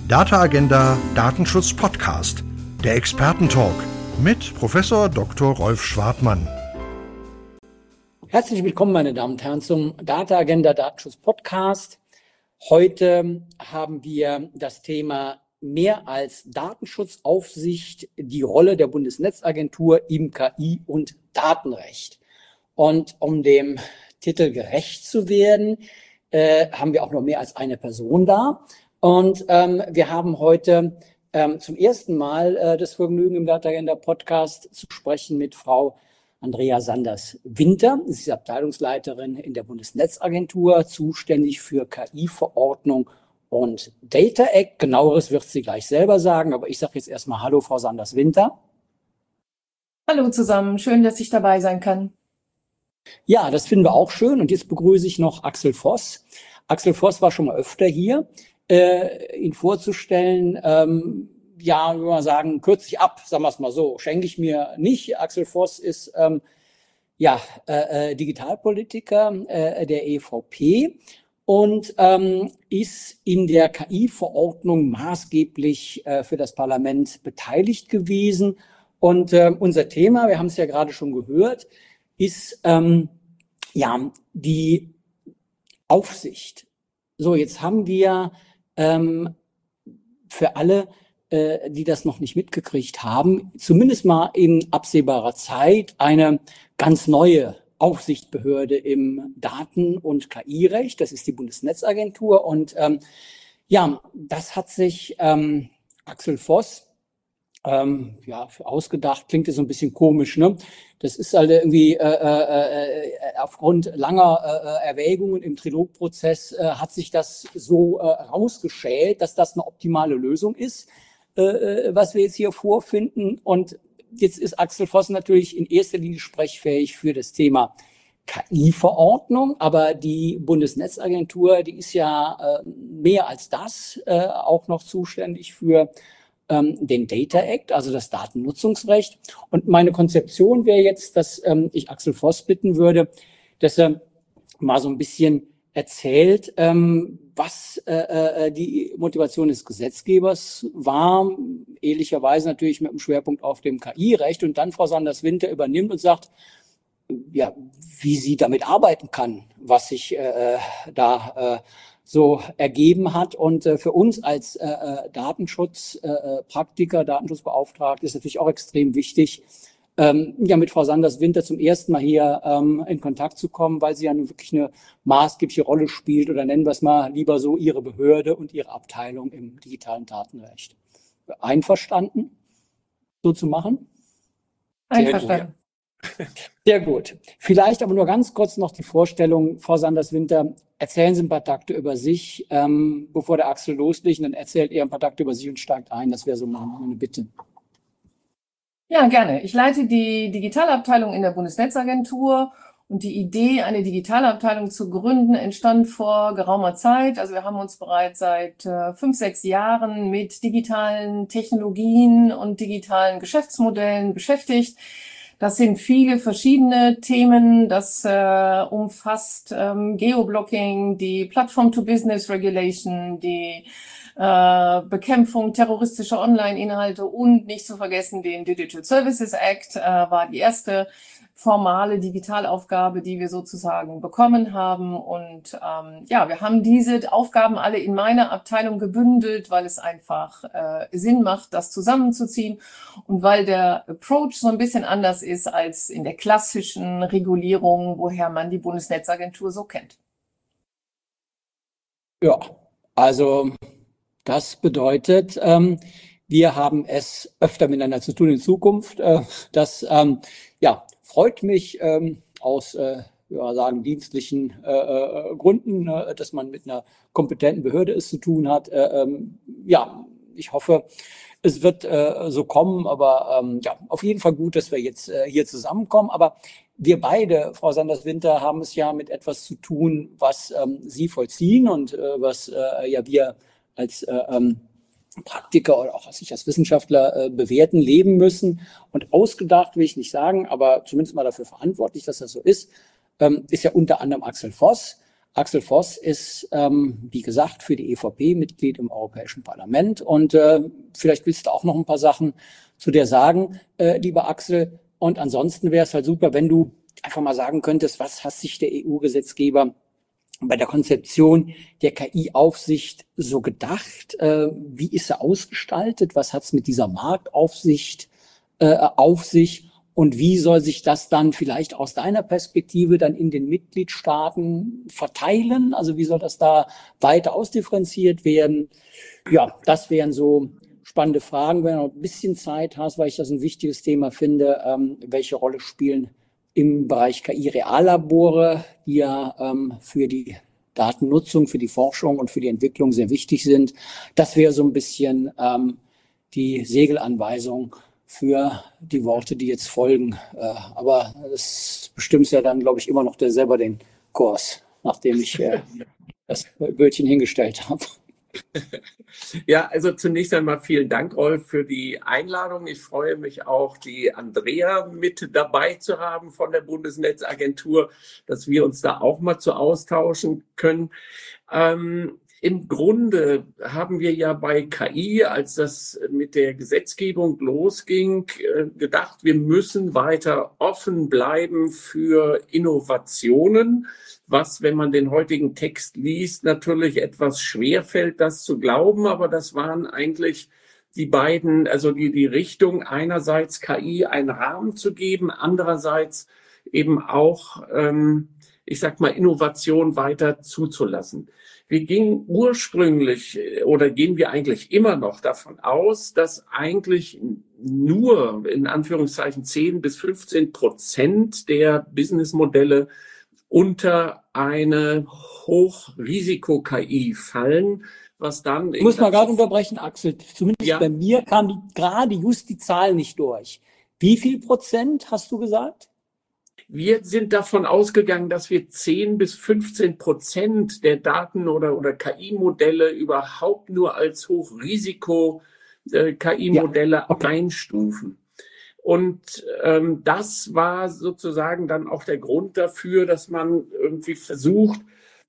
Data Agenda Datenschutz Podcast, der Expertentalk mit Professor Dr. Rolf Schwartmann. Herzlich willkommen, meine Damen und Herren, zum Data Agenda Datenschutz Podcast. Heute haben wir das Thema mehr als Datenschutzaufsicht, die Rolle der Bundesnetzagentur im KI- und Datenrecht. Und um dem Titel gerecht zu werden, haben wir auch noch mehr als eine Person da. Und wir haben heute zum ersten Mal das Vergnügen, im Data Agenda Podcast zu sprechen mit Frau Andrea Sanders-Winter. Sie ist Abteilungsleiterin in der Bundesnetzagentur, zuständig für KI-Verordnung und Data Act. Genaueres wird sie gleich selber sagen, aber ich sage jetzt erstmal Hallo, Frau Sanders-Winter. Hallo zusammen, schön, dass ich dabei sein kann. Ja, das finden wir auch schön. Und jetzt begrüße ich noch Axel Voss. Axel Voss war schon mal öfter hier. Ihn vorzustellen, ja, würde man sagen, kürze ich ab, sagen wir es mal so, schenke ich mir nicht. Axel Voss ist Digitalpolitiker der EVP und ist in der KI-Verordnung maßgeblich für das Parlament beteiligt gewesen. Und unser Thema, wir haben es ja gerade schon gehört, ist die Aufsicht. So, jetzt haben wir für alle, die das noch nicht mitgekriegt haben, zumindest mal in absehbarer Zeit eine ganz neue Aufsichtsbehörde im Daten- und KI-Recht. Das ist die Bundesnetzagentur. Und das hat sich Axel Voss ausgedacht, klingt jetzt so ein bisschen komisch, ne? Das ist halt irgendwie aufgrund langer Erwägungen im Trilogprozess hat sich das so rausgeschält, dass das eine optimale Lösung ist, was wir jetzt hier vorfinden. Und jetzt ist Axel Voss natürlich in erster Linie sprechfähig für das Thema KI-Verordnung, aber die Bundesnetzagentur, die ist ja mehr als das, auch noch zuständig für den Data Act, also das Datennutzungsrecht. Und meine Konzeption wäre jetzt, dass ich Axel Voss bitten würde, dass er mal so ein bisschen erzählt, was die Motivation des Gesetzgebers war, ehrlicherweise natürlich mit dem Schwerpunkt auf dem KI-Recht, und dann Frau Sanders-Winter übernimmt und sagt, ja, wie sie damit arbeiten kann, was sich so ergeben hat. Und für uns als Datenschutzpraktiker, Datenschutzbeauftragte ist natürlich auch extrem wichtig, mit Frau Sanders-Winter zum ersten Mal hier in Kontakt zu kommen, weil sie ja nun wirklich eine maßgebliche Rolle spielt, oder nennen wir es mal lieber so, ihre Behörde und ihre Abteilung im digitalen Datenrecht. Einverstanden, so zu machen? Einverstanden. Sehr gut. Vielleicht aber nur ganz kurz noch die Vorstellung, Frau Sanders-Winter, erzählen Sie ein paar Takte über sich, bevor der Axel loslegt, und dann erzählt er ein paar Takte über sich und steigt ein. Das wäre so meine Bitte. Ja, gerne. Ich leite die Digitalabteilung in der Bundesnetzagentur, und die Idee, eine Digitalabteilung zu gründen, entstand vor geraumer Zeit. Also wir haben uns bereits seit 5, 6 Jahren mit digitalen Technologien und digitalen Geschäftsmodellen beschäftigt. Das sind viele verschiedene Themen. Das umfasst Geoblocking, die Platform-to-Business-Regulation, die Bekämpfung terroristischer Online-Inhalte und nicht zu vergessen den Digital Services Act war die erste formale Digitalaufgabe, die wir sozusagen bekommen haben. Und wir haben diese Aufgaben alle in meiner Abteilung gebündelt, weil es einfach Sinn macht, das zusammenzuziehen, und weil der Approach so ein bisschen anders ist als in der klassischen Regulierung, woher man die Bundesnetzagentur so kennt. Ja, also das bedeutet, wir haben es öfter miteinander zu tun in Zukunft. Das freut mich aus dienstlichen Gründen, dass man mit einer kompetenten Behörde es zu tun hat. Ich hoffe, es wird so kommen, aber auf jeden Fall gut, dass wir jetzt hier zusammenkommen. Aber wir beide, Frau Sanders-Winter, haben es ja mit etwas zu tun, was Sie vollziehen und was wir als Praktiker oder auch als Wissenschaftler bewerten, leben müssen. Und ausgedacht will ich nicht sagen, aber zumindest mal dafür verantwortlich, dass das so ist ja unter anderem Axel Voss. Axel Voss ist, wie gesagt, für die EVP Mitglied im Europäischen Parlament. Und vielleicht willst du auch noch ein paar Sachen zu dir sagen, lieber Axel. Und ansonsten wäre es halt super, wenn du einfach mal sagen könntest, was hat sich der EU-Gesetzgeber bei der Konzeption der KI-Aufsicht so gedacht? Wie ist sie ausgestaltet? Was hat es mit dieser Marktaufsicht auf sich? Und wie soll sich das dann vielleicht aus deiner Perspektive dann in den Mitgliedstaaten verteilen? Also wie soll das da weiter ausdifferenziert werden? Ja, das wären so spannende Fragen. Wenn du noch ein bisschen Zeit hast, weil ich das ein wichtiges Thema finde, welche Rolle spielen im Bereich KI-Reallabore, die ja für die Datennutzung, für die Forschung und für die Entwicklung sehr wichtig sind. Das wäre so ein bisschen die Segelanweisung für die Worte, die jetzt folgen. Aber das bestimmt ja dann, glaube ich, immer noch selber den Kurs, nachdem ich das Bötchen hingestellt habe. Ja, also zunächst einmal vielen Dank, Rolf, für die Einladung. Ich freue mich auch, die Andrea mit dabei zu haben von der Bundesnetzagentur, dass wir uns da auch mal zu austauschen können. Im Grunde haben wir ja bei KI, als das mit der Gesetzgebung losging, gedacht, wir müssen weiter offen bleiben für Innovationen, was, wenn man den heutigen Text liest, natürlich etwas schwerfällt, das zu glauben. Aber das waren eigentlich die beiden, also die Richtung, einerseits KI einen Rahmen zu geben, andererseits eben auch, ich sag mal, Innovation weiter zuzulassen. Wir gingen ursprünglich oder gehen wir eigentlich immer noch davon aus, dass eigentlich nur in Anführungszeichen 10-15% der Businessmodelle unter eine Hochrisiko-KI fallen, was dann... Ich muss mal gerade unterbrechen, Axel. Zumindest bei mir kam gerade just die Zahl nicht durch. Wie viel Prozent hast du gesagt? Wir sind davon ausgegangen, dass wir 10-15% der Daten oder KI-Modelle überhaupt nur als Hochrisiko-KI-Modelle einstufen. Und das war sozusagen dann auch der Grund dafür, dass man irgendwie versucht,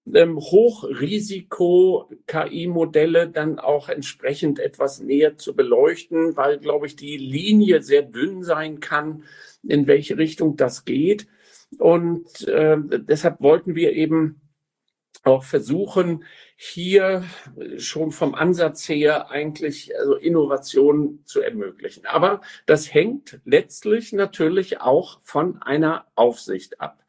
Hochrisiko-KI-Modelle dann auch entsprechend etwas näher zu beleuchten, weil, glaube ich, die Linie sehr dünn sein kann, in welche Richtung das geht. Und deshalb wollten wir eben auch versuchen, hier schon vom Ansatz her eigentlich also Innovationen zu ermöglichen. Aber das hängt letztlich natürlich auch von einer Aufsicht ab.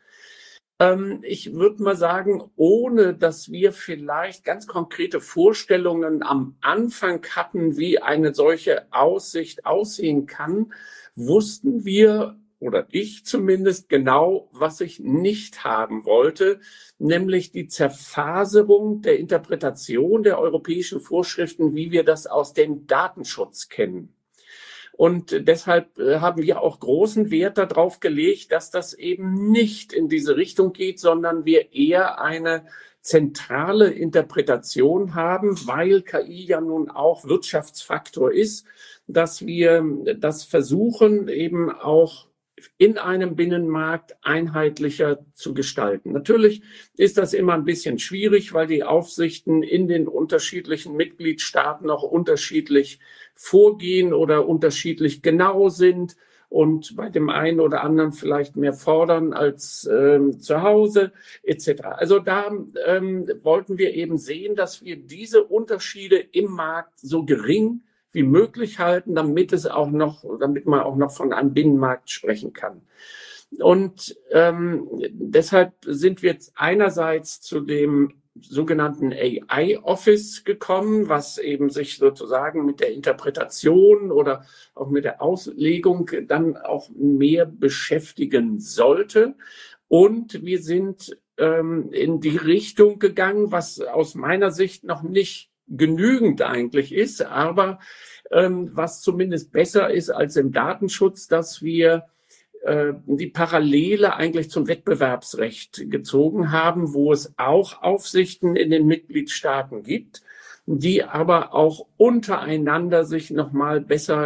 Ich würde mal sagen, ohne dass wir vielleicht ganz konkrete Vorstellungen am Anfang hatten, wie eine solche Aussicht aussehen kann, wussten wir, oder ich zumindest, genau, was ich nicht haben wollte, nämlich die Zerfaserung der Interpretation der europäischen Vorschriften, wie wir das aus dem Datenschutz kennen. Und deshalb haben wir auch großen Wert darauf gelegt, dass das eben nicht in diese Richtung geht, sondern wir eher eine zentrale Interpretation haben, weil KI ja nun auch Wirtschaftsfaktor ist, dass wir das versuchen, eben auch in einem Binnenmarkt einheitlicher zu gestalten. Natürlich ist das immer ein bisschen schwierig, weil die Aufsichten in den unterschiedlichen Mitgliedstaaten auch unterschiedlich vorgehen oder unterschiedlich genau sind und bei dem einen oder anderen vielleicht mehr fordern als zu Hause etc. Also da wollten wir eben sehen, dass wir diese Unterschiede im Markt so gering wie möglich halten, damit man auch noch von einem Binnenmarkt sprechen kann. Und deshalb sind wir jetzt einerseits zu dem sogenannten AI-Office gekommen, was eben sich sozusagen mit der Interpretation oder auch mit der Auslegung dann auch mehr beschäftigen sollte. Und wir sind in die Richtung gegangen, was aus meiner Sicht noch nicht genügend eigentlich ist, aber was zumindest besser ist als im Datenschutz, dass wir die Parallele eigentlich zum Wettbewerbsrecht gezogen haben, wo es auch Aufsichten in den Mitgliedstaaten gibt, die aber auch untereinander sich noch mal besser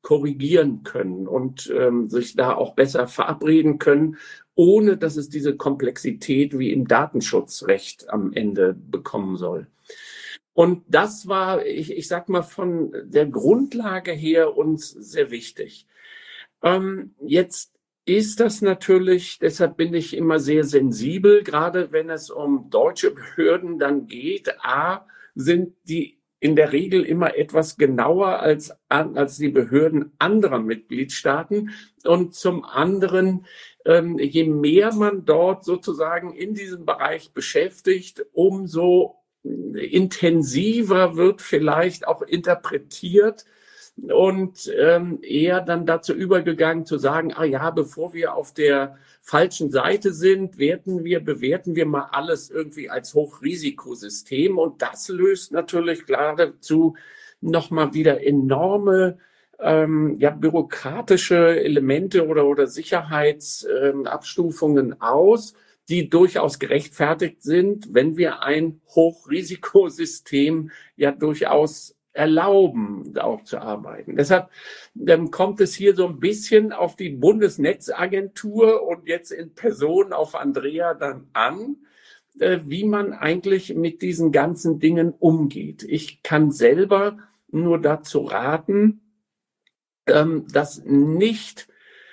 korrigieren können und sich da auch besser verabreden können, ohne dass es diese Komplexität wie im Datenschutzrecht am Ende bekommen soll. Und das war, ich sag mal, von der Grundlage her uns sehr wichtig. Jetzt ist das natürlich, deshalb bin ich immer sehr sensibel, gerade wenn es um deutsche Behörden dann geht. A, sind die in der Regel immer etwas genauer als die Behörden anderer Mitgliedstaaten. Und zum anderen, je mehr man dort sozusagen in diesem Bereich beschäftigt, umso intensiver wird vielleicht auch interpretiert und eher dann dazu übergegangen zu sagen, bevor wir auf der falschen Seite sind, bewerten wir mal alles irgendwie als Hochrisikosystem. Und das löst natürlich geradezu nochmal wieder enorme bürokratische Elemente oder Sicherheitsabstufungen aus, die durchaus gerechtfertigt sind, wenn wir ein Hochrisikosystem ja durchaus erlauben, auch zu arbeiten. Deshalb kommt es hier so ein bisschen auf die Bundesnetzagentur und jetzt in Person auf Andrea dann an, wie man eigentlich mit diesen ganzen Dingen umgeht. Ich kann selber nur dazu raten, dass nicht,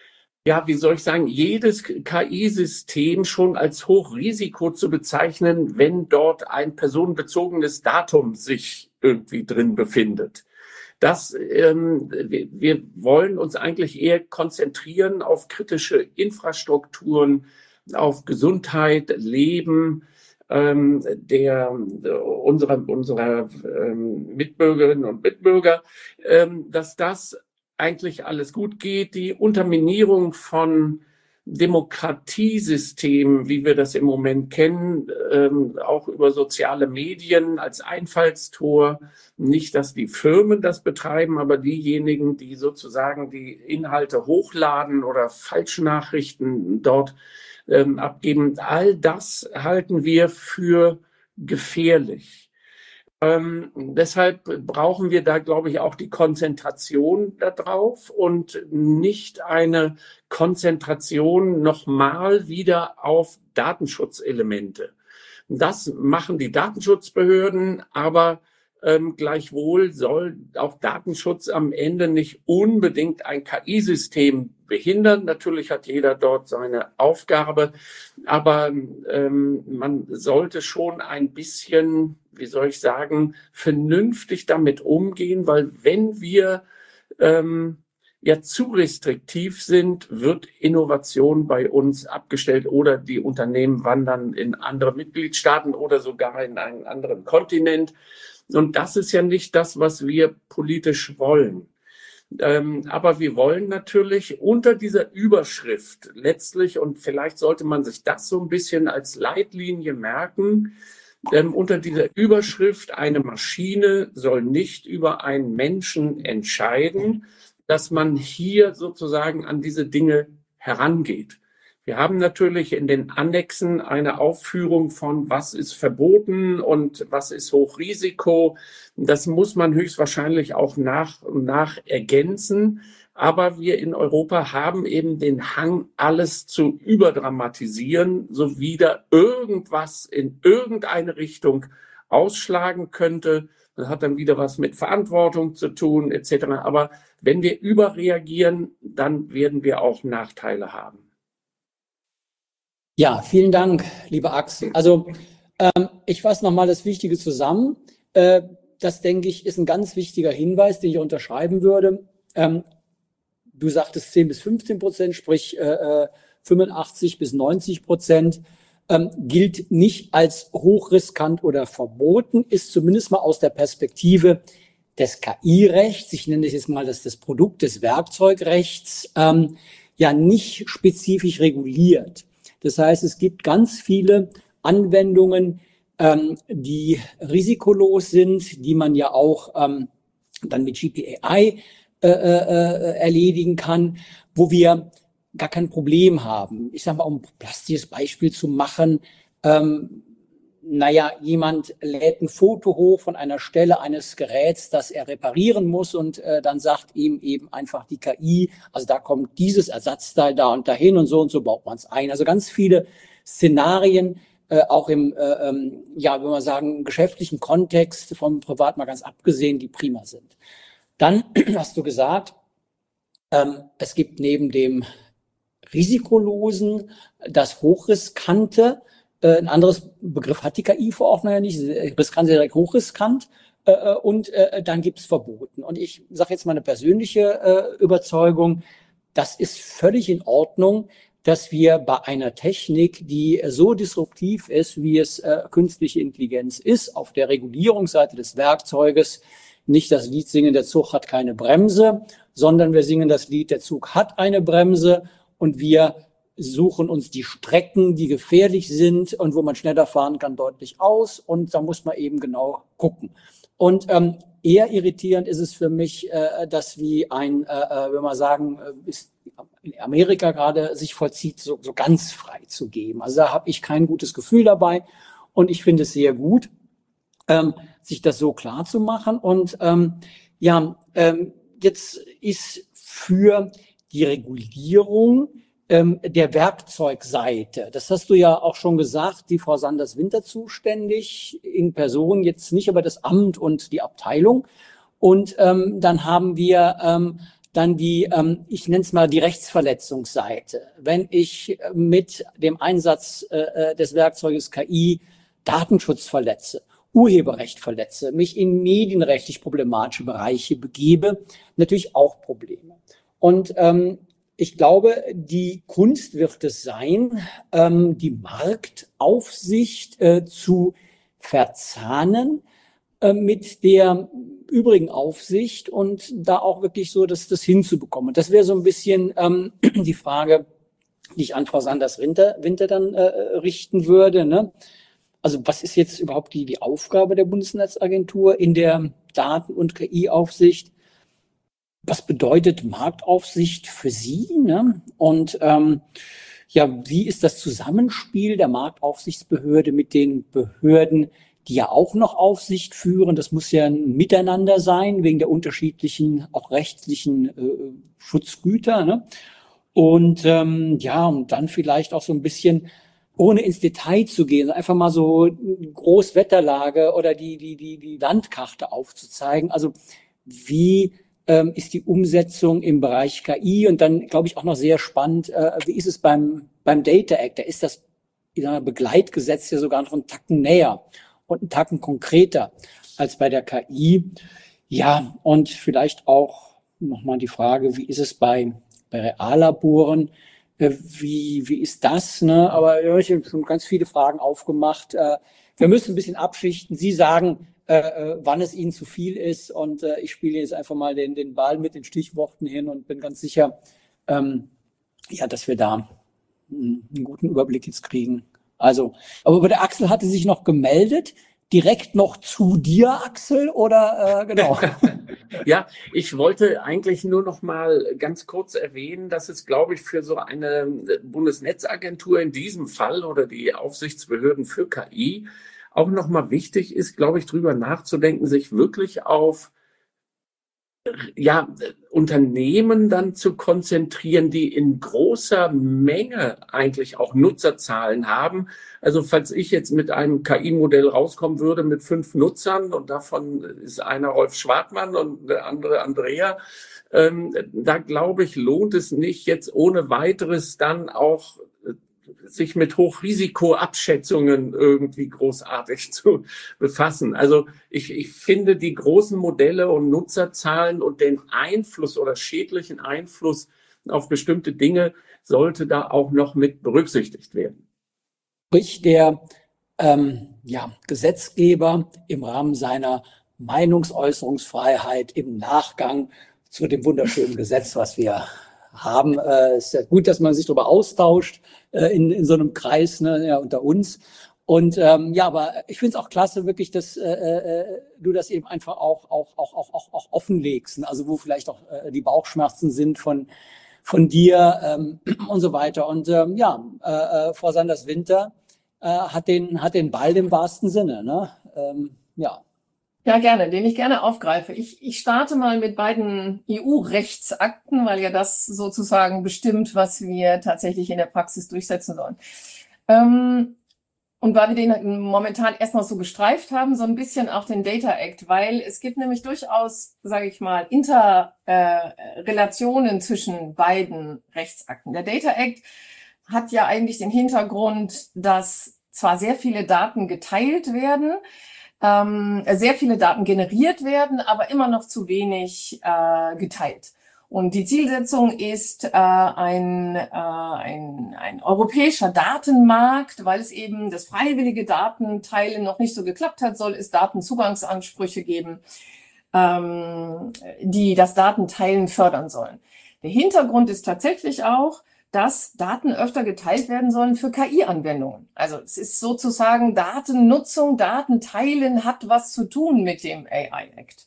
jedes KI-System schon als Hochrisiko zu bezeichnen, wenn dort ein personenbezogenes Datum sich irgendwie drin befindet. Wir wollen uns eigentlich eher konzentrieren auf kritische Infrastrukturen, auf Gesundheit, Leben unserer Mitbürgerinnen und Mitbürger, dass das eigentlich alles gut geht. Die Unterminierung von Demokratiesystemen, wie wir das im Moment kennen, auch über soziale Medien als Einfallstor. Nicht, dass die Firmen das betreiben, aber diejenigen, die sozusagen die Inhalte hochladen oder Falschnachrichten dort abgeben, all das halten wir für gefährlich. Deshalb brauchen wir da, glaube ich, auch die Konzentration darauf und nicht eine Konzentration nochmal wieder auf Datenschutzelemente. Das machen die Datenschutzbehörden, aber gleichwohl soll auch Datenschutz am Ende nicht unbedingt ein KI-System behindern. Natürlich hat jeder dort seine Aufgabe, aber man sollte schon ein bisschen, vernünftig damit umgehen, weil wenn wir zu restriktiv sind, wird Innovation bei uns abgestellt oder die Unternehmen wandern in andere Mitgliedstaaten oder sogar in einen anderen Kontinent. Und das ist ja nicht das, was wir politisch wollen. Aber wir wollen natürlich unter dieser Überschrift letztlich, und vielleicht sollte man sich das so ein bisschen als Leitlinie merken, unter dieser Überschrift, eine Maschine soll nicht über einen Menschen entscheiden, dass man hier sozusagen an diese Dinge herangeht. Wir haben natürlich in den Annexen eine Aufführung von, was ist verboten und was ist Hochrisiko. Das muss man höchstwahrscheinlich auch nach und nach ergänzen. Aber wir in Europa haben eben den Hang, alles zu überdramatisieren, so wieder irgendwas in irgendeine Richtung ausschlagen könnte. Das hat dann wieder was mit Verantwortung zu tun, etc. Aber wenn wir überreagieren, dann werden wir auch Nachteile haben. Ja, vielen Dank, lieber Axel. Also ich fasse nochmal das Wichtige zusammen. Das, denke ich, ist ein ganz wichtiger Hinweis, den ich unterschreiben würde. Du sagtest 10-15%, sprich 85-90%, gilt nicht als hochriskant oder verboten, ist zumindest mal aus der Perspektive des KI-Rechts, ich nenne das jetzt mal das Produkt des Werkzeugrechts, nicht spezifisch reguliert. Das heißt, es gibt ganz viele Anwendungen, die risikolos sind, die man ja auch dann mit GPAI erledigen kann, wo wir gar kein Problem haben. Ich sage mal, um ein plastisches Beispiel zu machen, jemand lädt ein Foto hoch von einer Stelle eines Geräts, das er reparieren muss und dann sagt ihm eben einfach die KI, also da kommt dieses Ersatzteil da und dahin und so baut man es ein. Also ganz viele Szenarien, auch im, wenn wir sagen, geschäftlichen Kontext, vom Privat mal ganz abgesehen, die prima sind. Dann hast du gesagt, es gibt neben dem Risikolosen das Hochriskante. Ein anderes Begriff hat die KI-Verordnung ja nicht, riskant, direkt hochriskant. Und dann gibt's Verboten. Und ich sage jetzt mal eine persönliche Überzeugung, das ist völlig in Ordnung, dass wir bei einer Technik, die so disruptiv ist, wie es künstliche Intelligenz ist, auf der Regulierungsseite des Werkzeuges nicht das Lied singen, der Zug hat keine Bremse, sondern wir singen das Lied, der Zug hat eine Bremse und wir suchen uns die Strecken, die gefährlich sind und wo man schneller fahren kann, deutlich aus. Und da muss man eben genau gucken. Und eher irritierend ist es für mich, dass wie wenn wir sagen, ist in Amerika gerade sich vollzieht, so ganz frei zu geben. Also da habe ich kein gutes Gefühl dabei. Und ich finde es sehr gut, sich das so klar zu machen. Und jetzt ist für die Regulierung der Werkzeugseite, das hast du ja auch schon gesagt, die Frau Sanders-Winter zuständig, in Person jetzt nicht, aber das Amt und die Abteilung. Und dann haben wir dann die, ich nenne es mal die Rechtsverletzungsseite. Wenn ich mit dem Einsatz des Werkzeuges KI Datenschutz verletze, Urheberrecht verletze, mich in medienrechtlich problematische Bereiche begebe, natürlich auch Probleme. Und ich glaube, die Kunst wird es sein, die Marktaufsicht zu verzahnen mit der übrigen Aufsicht und da auch wirklich so das hinzubekommen. Das wäre so ein bisschen die Frage, die ich an Frau Sanders-Winter dann richten würde. Ne? Also was ist jetzt überhaupt die Aufgabe der Bundesnetzagentur in der Daten- und KI-Aufsicht? Was bedeutet Marktaufsicht für Sie? Ne? Und wie ist das Zusammenspiel der Marktaufsichtsbehörde mit den Behörden, die ja auch noch Aufsicht führen? Das muss ja ein Miteinander sein, wegen der unterschiedlichen, auch rechtlichen Schutzgüter. Ne? Und und dann vielleicht auch so ein bisschen, ohne ins Detail zu gehen, einfach mal so Großwetterlage oder die Landkarte aufzuzeigen. Also wie ist die Umsetzung im Bereich KI und dann, glaube ich, auch noch sehr spannend, wie ist es beim Data Act? Da ist das Begleitgesetz ja sogar noch einen Tacken näher und einen Tacken konkreter als bei der KI. Ja, und vielleicht auch nochmal die Frage, wie ist es bei Reallaboren? Wie ist das? Ne? Aber ich habe schon ganz viele Fragen aufgemacht. Wir müssen ein bisschen abschichten. Sie sagen, wann es Ihnen zu viel ist. Und ich spiele jetzt einfach mal den Ball mit den Stichworten hin und bin ganz sicher, dass wir da einen guten Überblick jetzt kriegen. Also, aber der Axel hatte sich noch gemeldet. Direkt noch zu dir, Axel, oder genau? Ja, ich wollte eigentlich nur noch mal ganz kurz erwähnen, dass es, glaube ich, für so eine Bundesnetzagentur in diesem Fall oder die Aufsichtsbehörden für KI auch noch mal wichtig ist, glaube ich, drüber nachzudenken, sich wirklich auf Unternehmen dann zu konzentrieren, die in großer Menge eigentlich auch Nutzerzahlen haben. Also falls ich jetzt mit einem KI-Modell rauskommen würde mit 5 Nutzern und davon ist einer Rolf Schwartmann und der andere Andrea, da glaube ich, lohnt es nicht jetzt ohne weiteres dann auch sich mit Hochrisikoabschätzungen irgendwie großartig zu befassen. Also ich finde die großen Modelle und Nutzerzahlen und den Einfluss oder schädlichen Einfluss auf bestimmte Dinge sollte da auch noch mit berücksichtigt werden. Sprich, der Gesetzgeber im Rahmen seiner Meinungsäußerungsfreiheit im Nachgang zu dem wunderschönen Gesetz, was wir haben. Ist ja gut, dass man sich darüber austauscht in so einem Kreis, ne, ja, unter uns. Und aber ich finde es auch klasse, wirklich, dass du das eben einfach auch offenlegst. Also wo vielleicht auch die Bauchschmerzen sind von dir und so weiter. Und Frau Sanders-Winter, hat den Ball im wahrsten Sinne, ne? Ja. Ja, gerne, den ich gerne aufgreife. Ich starte mal mit beiden EU-Rechtsakten, weil ja das sozusagen bestimmt, was wir tatsächlich in der Praxis durchsetzen sollen. Und weil wir den momentan erstmal so gestreift haben, so ein bisschen auch den Data Act, weil es gibt nämlich durchaus, sage ich mal, Interrelationen zwischen beiden Rechtsakten. Der Data Act hat ja eigentlich den Hintergrund, dass zwar sehr viele Daten geteilt werden, sehr viele Daten generiert werden, aber immer noch zu wenig geteilt. Und die Zielsetzung ist ein europäischer Datenmarkt, weil es eben das freiwillige Datenteilen noch nicht so geklappt hat, soll es Datenzugangsansprüche geben, die das Datenteilen fördern sollen. Der Hintergrund ist tatsächlich auch, dass Daten öfter geteilt werden sollen für KI-Anwendungen. Also es ist sozusagen Datennutzung, Datenteilen hat was zu tun mit dem AI Act.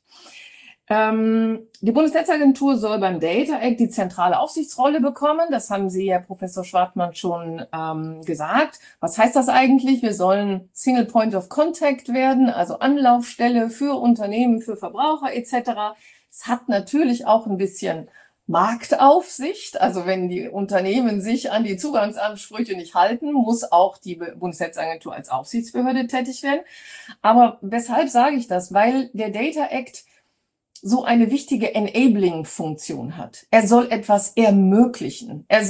Die Bundesnetzagentur soll beim Data Act die zentrale Aufsichtsrolle bekommen. Das haben Sie, Herr Professor Schwartmann, schon gesagt. Was heißt das eigentlich? Wir sollen Single Point of Contact werden, also Anlaufstelle für Unternehmen, für Verbraucher etc. Es hat natürlich auch ein bisschen Marktaufsicht, also wenn die Unternehmen sich an die Zugangsansprüche nicht halten, muss auch die Bundesnetzagentur als Aufsichtsbehörde tätig werden. Aber weshalb sage ich das? Weil der Data Act so eine wichtige Enabling-Funktion hat. Er soll etwas ermöglichen. Er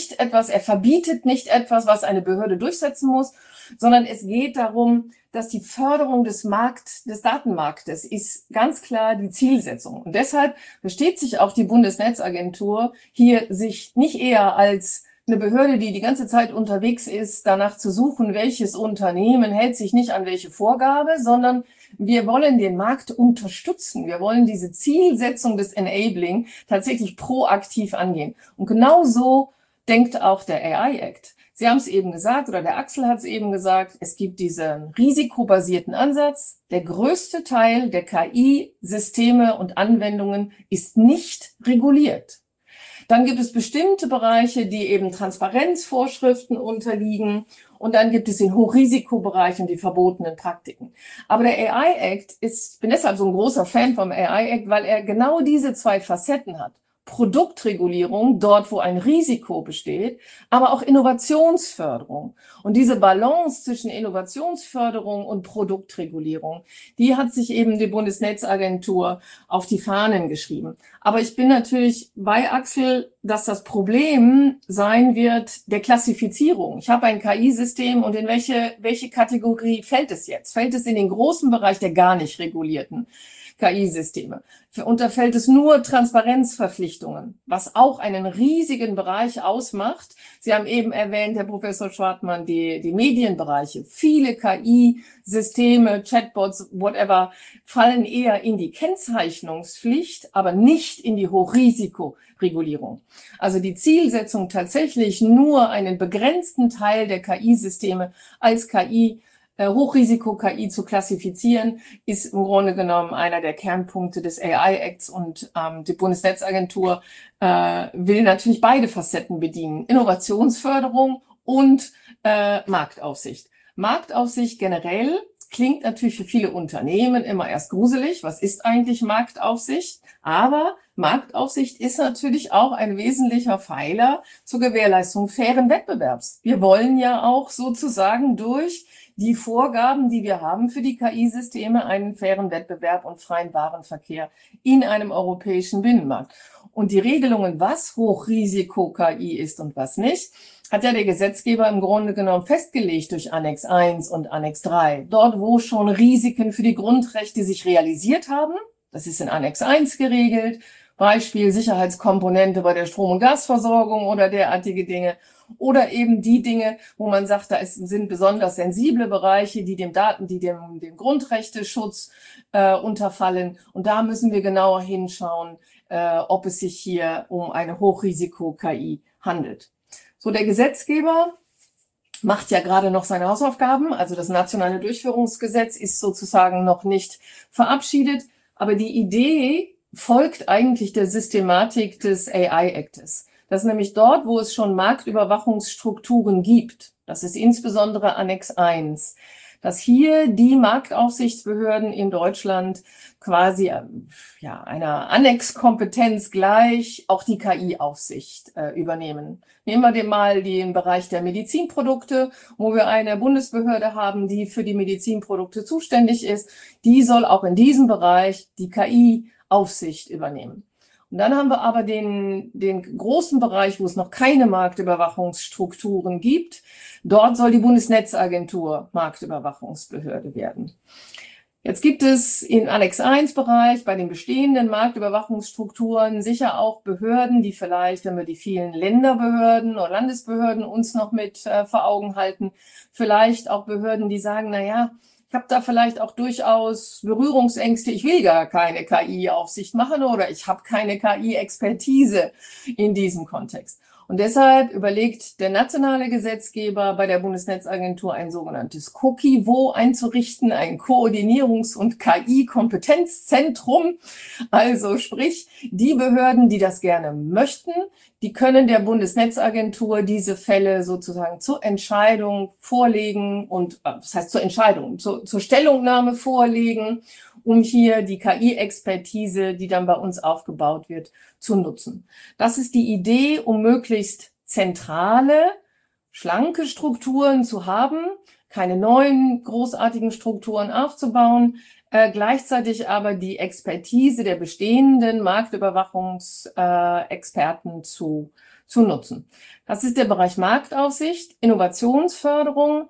verbietet nicht etwas, was eine Behörde durchsetzen muss, sondern es geht darum, dass die Förderung des Datenmarktes ist ganz klar die Zielsetzung. Und deshalb versteht sich auch die Bundesnetzagentur hier sich nicht eher als eine Behörde, die die ganze Zeit unterwegs ist, danach zu suchen, welches Unternehmen hält sich nicht an welche Vorgabe, sondern wir wollen den Markt unterstützen. Wir wollen diese Zielsetzung des Enabling tatsächlich proaktiv angehen. Und genau so denkt auch der AI Act. Sie haben es eben gesagt, oder der Axel hat es eben gesagt, es gibt diesen risikobasierten Ansatz. Der größte Teil der KI-Systeme und Anwendungen ist nicht reguliert. Dann gibt es bestimmte Bereiche, die eben Transparenzvorschriften unterliegen. Und dann gibt es den Hochrisikobereich und die verbotenen Praktiken. Aber der AI Act ich bin deshalb so ein großer Fan vom AI Act, weil er genau diese zwei Facetten hat. Produktregulierung, dort wo ein Risiko besteht, aber auch Innovationsförderung. Und diese Balance zwischen Innovationsförderung und Produktregulierung, die hat sich eben die Bundesnetzagentur auf die Fahnen geschrieben. Aber ich bin natürlich bei Axel, dass das Problem sein wird der Klassifizierung. Ich habe ein KI-System und in welche Kategorie fällt es jetzt? Fällt es in den großen Bereich der gar nicht regulierten KI-Systeme? Unterfällt es nur Transparenzverpflichtungen, was auch einen riesigen Bereich ausmacht. Sie haben eben erwähnt, Herr Professor Schwartmann, die Medienbereiche. Viele KI-Systeme, Chatbots, whatever, fallen eher in die Kennzeichnungspflicht, aber nicht in die Hochrisikoregulierung. Also die Zielsetzung tatsächlich nur einen begrenzten Teil der KI-Systeme als Hochrisiko-KI zu klassifizieren, ist im Grunde genommen einer der Kernpunkte des AI-Acts und die Bundesnetzagentur will natürlich beide Facetten bedienen. Innovationsförderung und Marktaufsicht. Marktaufsicht generell klingt natürlich für viele Unternehmen immer erst gruselig. Was ist eigentlich Marktaufsicht? Aber Marktaufsicht ist natürlich auch ein wesentlicher Pfeiler zur Gewährleistung fairen Wettbewerbs. Wir wollen ja auch sozusagen durch die Vorgaben, die wir haben für die KI-Systeme, einen fairen Wettbewerb und freien Warenverkehr in einem europäischen Binnenmarkt. Und die Regelungen, was Hochrisiko-KI ist und was nicht, hat ja der Gesetzgeber im Grunde genommen festgelegt durch Annex 1 und Annex 3. Dort, wo schon Risiken für die Grundrechte sich realisiert haben, das ist in Annex 1 geregelt, Beispiel Sicherheitskomponente bei der Strom- und Gasversorgung oder derartige Dinge. Oder eben die Dinge, wo man sagt, da sind besonders sensible Bereiche, die dem Grundrechteschutz unterfallen. Und da müssen wir genauer hinschauen, ob es sich hier um eine Hochrisiko-KI handelt. So, der Gesetzgeber macht ja gerade noch seine Hausaufgaben. Also das nationale Durchführungsgesetz ist sozusagen noch nicht verabschiedet. Aber die Idee folgt eigentlich der Systematik des AI-Actes. dass nämlich dort, wo es schon Marktüberwachungsstrukturen gibt, das ist insbesondere Annex 1, dass hier die Marktaufsichtsbehörden in Deutschland quasi einer Annexkompetenz gleich auch die KI-Aufsicht übernehmen. Nehmen wir mal den Bereich der Medizinprodukte, wo wir eine Bundesbehörde haben, die für die Medizinprodukte zuständig ist. Die soll auch in diesem Bereich die KI-Aufsicht übernehmen. Und dann haben wir aber den großen Bereich, wo es noch keine Marktüberwachungsstrukturen gibt. Dort soll die Bundesnetzagentur Marktüberwachungsbehörde werden. Jetzt gibt es im Annex 1 Bereich bei den bestehenden Marktüberwachungsstrukturen sicher auch Behörden, die vielleicht, wenn wir die vielen Länderbehörden oder Landesbehörden uns noch mit vor Augen halten, vielleicht auch Behörden, die sagen, na ja, ich habe da vielleicht auch durchaus Berührungsängste. Ich will gar keine KI-Aufsicht machen oder ich habe keine KI-Expertise in diesem Kontext. Und deshalb überlegt der nationale Gesetzgeber bei der Bundesnetzagentur ein sogenanntes COKIVO einzurichten, ein Koordinierungs- und KI-Kompetenzzentrum. Also sprich, die Behörden, die das gerne möchten, die können der Bundesnetzagentur diese Fälle sozusagen zur Entscheidung vorlegen und, das heißt zur Entscheidung, zur Stellungnahme vorlegen, um hier die KI-Expertise, die dann bei uns aufgebaut wird, zu nutzen. Das ist die Idee, um möglichst zentrale, schlanke Strukturen zu haben, keine neuen großartigen Strukturen aufzubauen, gleichzeitig aber die Expertise der bestehenden Marktüberwachungsexperten zu nutzen. Das ist der Bereich Marktaufsicht. Innovationsförderung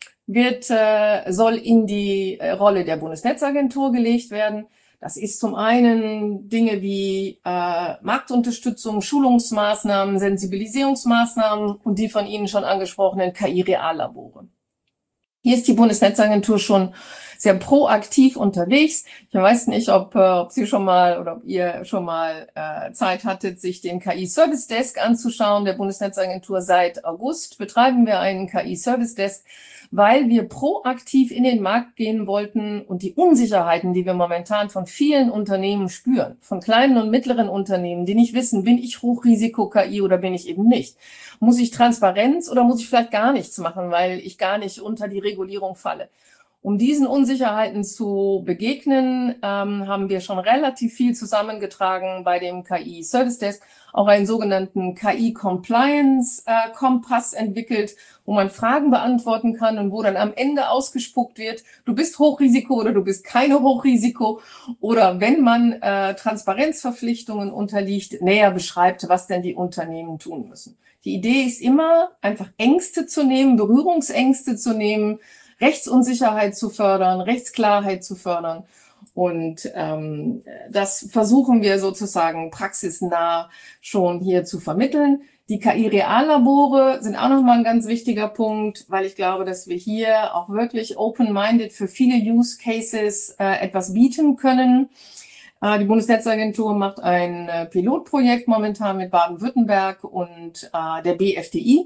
soll in die Rolle der Bundesnetzagentur gelegt werden. Das ist zum einen Dinge wie Marktunterstützung, Schulungsmaßnahmen, Sensibilisierungsmaßnahmen und die von Ihnen schon angesprochenen KI-Reallabore. Hier ist die Bundesnetzagentur schon sehr proaktiv unterwegs. Ich weiß nicht, ob Sie schon mal oder ob ihr schon mal Zeit hattet, sich den KI-Service Desk anzuschauen. Der Bundesnetzagentur seit August betreiben wir einen KI-Service Desk, weil wir proaktiv in den Markt gehen wollten und die Unsicherheiten, die wir momentan von vielen Unternehmen spüren, von kleinen und mittleren Unternehmen, die nicht wissen, bin ich Hochrisiko-KI oder bin ich eben nicht? Muss ich Transparenz oder muss ich vielleicht gar nichts machen, weil ich gar nicht unter die Regulierung falle? Um diesen Unsicherheiten zu begegnen, haben wir schon relativ viel zusammengetragen bei dem KI Service Desk, auch einen sogenannten KI Compliance Kompass entwickelt, wo man Fragen beantworten kann und wo dann am Ende ausgespuckt wird, du bist Hochrisiko oder du bist keine Hochrisiko, oder wenn man Transparenzverpflichtungen unterliegt, näher beschreibt, was denn die Unternehmen tun müssen. Die Idee ist immer, einfach Ängste zu nehmen, Berührungsängste zu nehmen, Rechtsunsicherheit zu fördern, Rechtsklarheit zu fördern. Und das versuchen wir sozusagen praxisnah schon hier zu vermitteln. Die KI-Reallabore sind auch nochmal ein ganz wichtiger Punkt, weil ich glaube, dass wir hier auch wirklich open-minded für viele Use Cases etwas bieten können. Die Bundesnetzagentur macht ein Pilotprojekt momentan mit Baden-Württemberg und der BFDI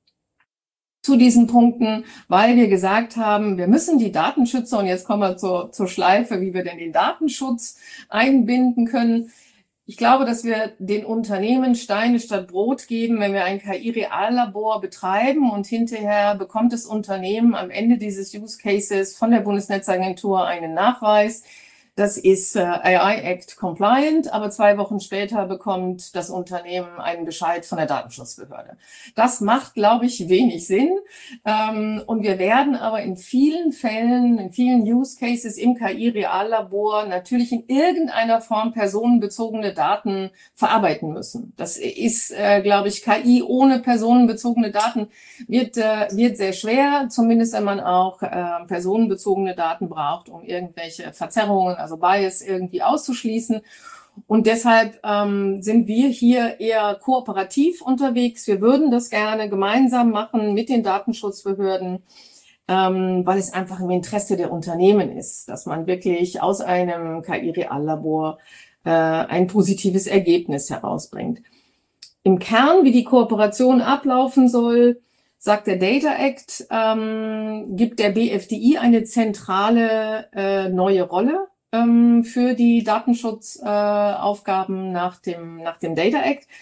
zu diesen Punkten, weil wir gesagt haben, wir müssen die Datenschützer, und jetzt kommen wir zur Schleife, wie wir denn den Datenschutz einbinden können. Ich glaube, dass wir den Unternehmen Steine statt Brot geben, wenn wir ein KI-Reallabor betreiben und hinterher bekommt das Unternehmen am Ende dieses Use Cases von der Bundesnetzagentur einen Nachweis. Das ist AI Act compliant, aber 2 Wochen später bekommt das Unternehmen einen Bescheid von der Datenschutzbehörde. Das macht, glaube ich, wenig Sinn. Und wir werden aber in vielen Fällen, in vielen Use Cases im KI-Reallabor natürlich in irgendeiner Form personenbezogene Daten verarbeiten müssen. Das ist, glaube ich, KI ohne personenbezogene Daten wird sehr schwer, zumindest wenn man auch personenbezogene Daten braucht, um irgendwelche Verzerrungen, also Bias, irgendwie auszuschließen. Und deshalb sind wir hier eher kooperativ unterwegs. Wir würden das gerne gemeinsam machen mit den Datenschutzbehörden, weil es einfach im Interesse der Unternehmen ist, dass man wirklich aus einem KI-Reallabor ein positives Ergebnis herausbringt. Im Kern, wie die Kooperation ablaufen soll, sagt der Data Act, gibt der BFDI eine zentrale neue Rolle für die Datenschutzaufgaben nach dem Data Act.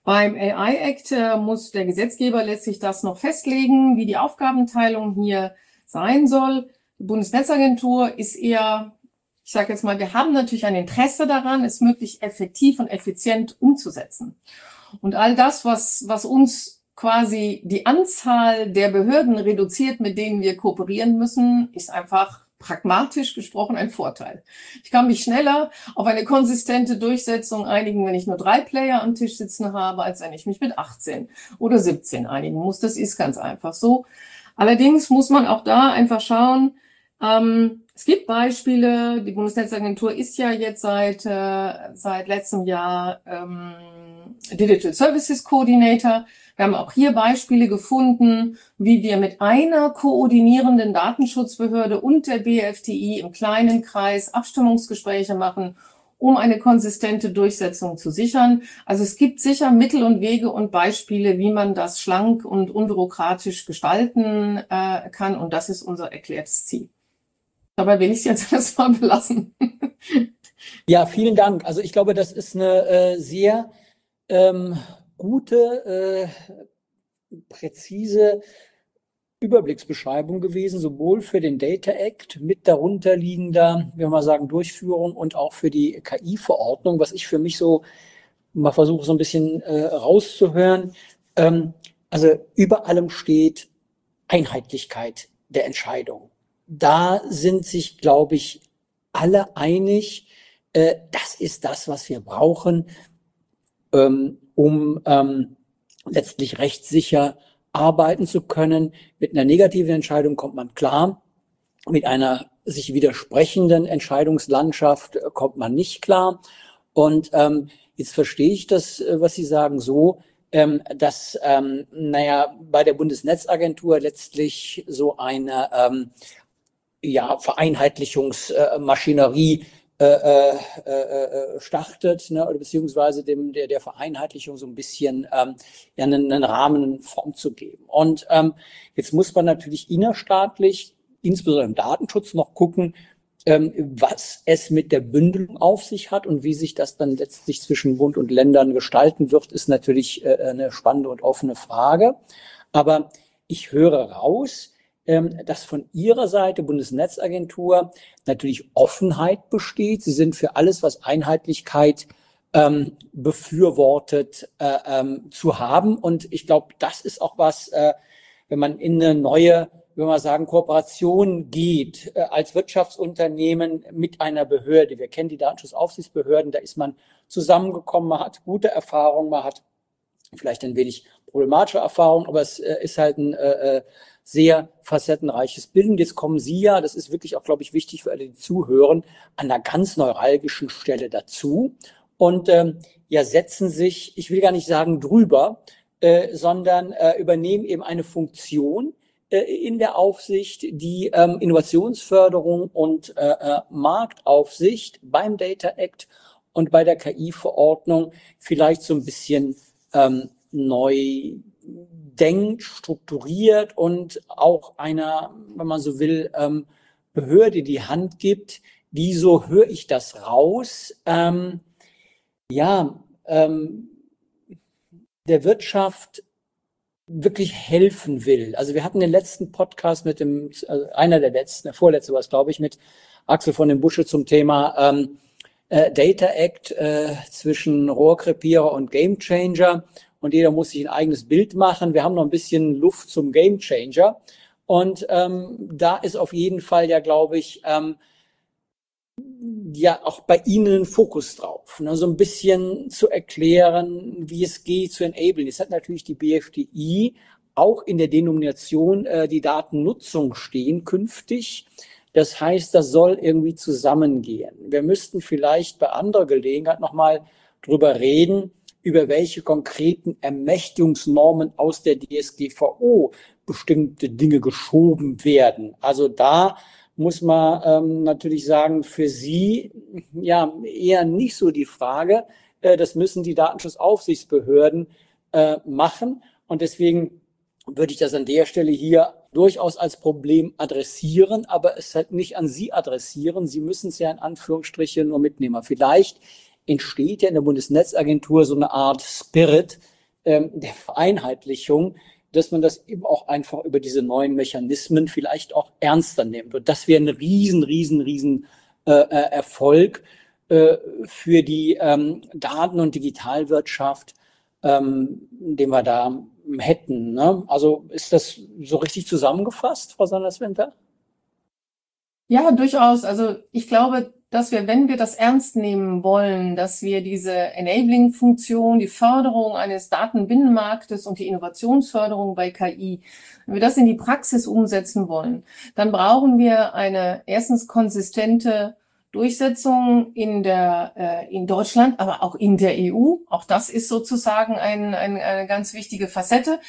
Beim AI Act muss der Gesetzgeber letztlich das noch festlegen, wie die Aufgabenteilung hier sein soll. Die Bundesnetzagentur ist eher, ich sage jetzt mal, wir haben natürlich ein Interesse daran, es möglichst effektiv und effizient umzusetzen. Und all das, was uns quasi die Anzahl der Behörden reduziert, mit denen wir kooperieren müssen, ist einfach pragmatisch gesprochen ein Vorteil. Ich kann mich schneller auf eine konsistente Durchsetzung einigen, wenn ich nur 3 Player am Tisch sitzen habe, als wenn ich mich mit 18 oder 17 einigen muss. Das ist ganz einfach so. Allerdings muss man auch da einfach schauen, es gibt Beispiele, die Bundesnetzagentur ist ja jetzt seit letztem Jahr Digital Services Coordinator. Wir haben auch hier Beispiele gefunden, wie wir mit einer koordinierenden Datenschutzbehörde und der BFDI im kleinen Kreis Abstimmungsgespräche machen, um eine konsistente Durchsetzung zu sichern. Also es gibt sicher Mittel und Wege und Beispiele, wie man das schlank und unbürokratisch gestalten kann. Und das ist unser erklärtes Ziel. Dabei will ich es jetzt erstmal belassen. Ja, vielen Dank. Also ich glaube, das ist eine sehr gute, präzise Überblicksbeschreibung gewesen, sowohl für den Data Act mit darunterliegender, wie wir mal sagen, Durchführung und auch für die KI-Verordnung, was ich für mich so mal versuche, so ein bisschen rauszuhören. Also über allem steht Einheitlichkeit der Entscheidung. Da sind sich, glaube ich, alle einig, das ist das, was wir brauchen, um letztlich rechtssicher arbeiten zu können. Mit einer negativen Entscheidung kommt man klar. Mit einer sich widersprechenden Entscheidungslandschaft kommt man nicht klar. Und jetzt verstehe ich das, was Sie sagen, so, dass bei der Bundesnetzagentur letztlich so eine Vereinheitlichungsmaschinerie startet, ne, oder beziehungsweise der Vereinheitlichung so ein bisschen einen Rahmen, eine Form zu geben. Und jetzt muss man natürlich innerstaatlich, insbesondere im Datenschutz, noch gucken, was es mit der Bündelung auf sich hat und wie sich das dann letztlich zwischen Bund und Ländern gestalten wird, ist natürlich eine spannende und offene Frage. Aber ich höre raus, dass von Ihrer Seite, Bundesnetzagentur, natürlich Offenheit besteht. Sie sind für alles, was Einheitlichkeit befürwortet, zu haben. Und ich glaube, das ist auch was, wenn man in eine neue, wenn man sagen, Kooperation geht, als Wirtschaftsunternehmen mit einer Behörde. Wir kennen die Datenschutzaufsichtsbehörden, da ist man zusammengekommen, man hat gute Erfahrungen, man hat vielleicht ein wenig problematische Erfahrungen, aber es ist halt ein sehr facettenreiches Bild. Und jetzt kommen Sie ja, das ist wirklich auch, glaube ich, wichtig für alle, die zuhören, an einer ganz neuralgischen Stelle dazu und setzen sich, ich will gar nicht sagen drüber, sondern übernehmen eben eine Funktion in der Aufsicht, die Innovationsförderung und Marktaufsicht beim Data Act und bei der KI-Verordnung vielleicht so ein bisschen neu denkt, strukturiert und auch einer, wenn man so will, Behörde die Hand gibt, die, so höre ich das raus, der Wirtschaft wirklich helfen will. Also wir hatten den letzten Podcast mit einer der letzten, der vorletzte war es, glaube ich, mit Axel von den Busche zum Thema Data Act zwischen Rohrkrepierer und Gamechanger. Und jeder muss sich ein eigenes Bild machen. Wir haben noch ein bisschen Luft zum Gamechanger. Und da ist auf jeden Fall ja, glaube ich, auch bei Ihnen ein Fokus drauf, ne? So ein bisschen zu erklären, wie es geht, zu enablen. Jetzt hat natürlich die BFDI auch in der Denomination die Datennutzung stehen künftig. Das heißt, das soll irgendwie zusammengehen. Wir müssten vielleicht bei anderer Gelegenheit nochmal drüber reden, über welche konkreten Ermächtigungsnormen aus der DSGVO bestimmte Dinge geschoben werden. Also da muss man natürlich sagen, für Sie ja eher nicht so die Frage. Das müssen die Datenschutzaufsichtsbehörden machen. Und deswegen würde ich das an der Stelle hier durchaus als Problem adressieren, aber es halt nicht an Sie adressieren. Sie müssen es ja in Anführungsstrichen nur mitnehmen. Vielleicht entsteht ja in der Bundesnetzagentur so eine Art Spirit, der Vereinheitlichung, dass man das eben auch einfach über diese neuen Mechanismen vielleicht auch ernster nimmt. Und das wäre ein riesen Erfolg für die Daten- und Digitalwirtschaft, den wir da hätten. Ne? Also ist das so richtig zusammengefasst, Frau Sanders-Winter? Ja, durchaus. Also ich glaube, dass wir, wenn wir das ernst nehmen wollen, dass wir diese Enabling-Funktion, die Förderung eines Datenbinnenmarktes und die Innovationsförderung bei KI, wenn wir das in die Praxis umsetzen wollen, dann brauchen wir eine erstens konsistente Durchsetzung in Deutschland, aber auch in der EU. Auch das ist sozusagen eine ganz wichtige Facette.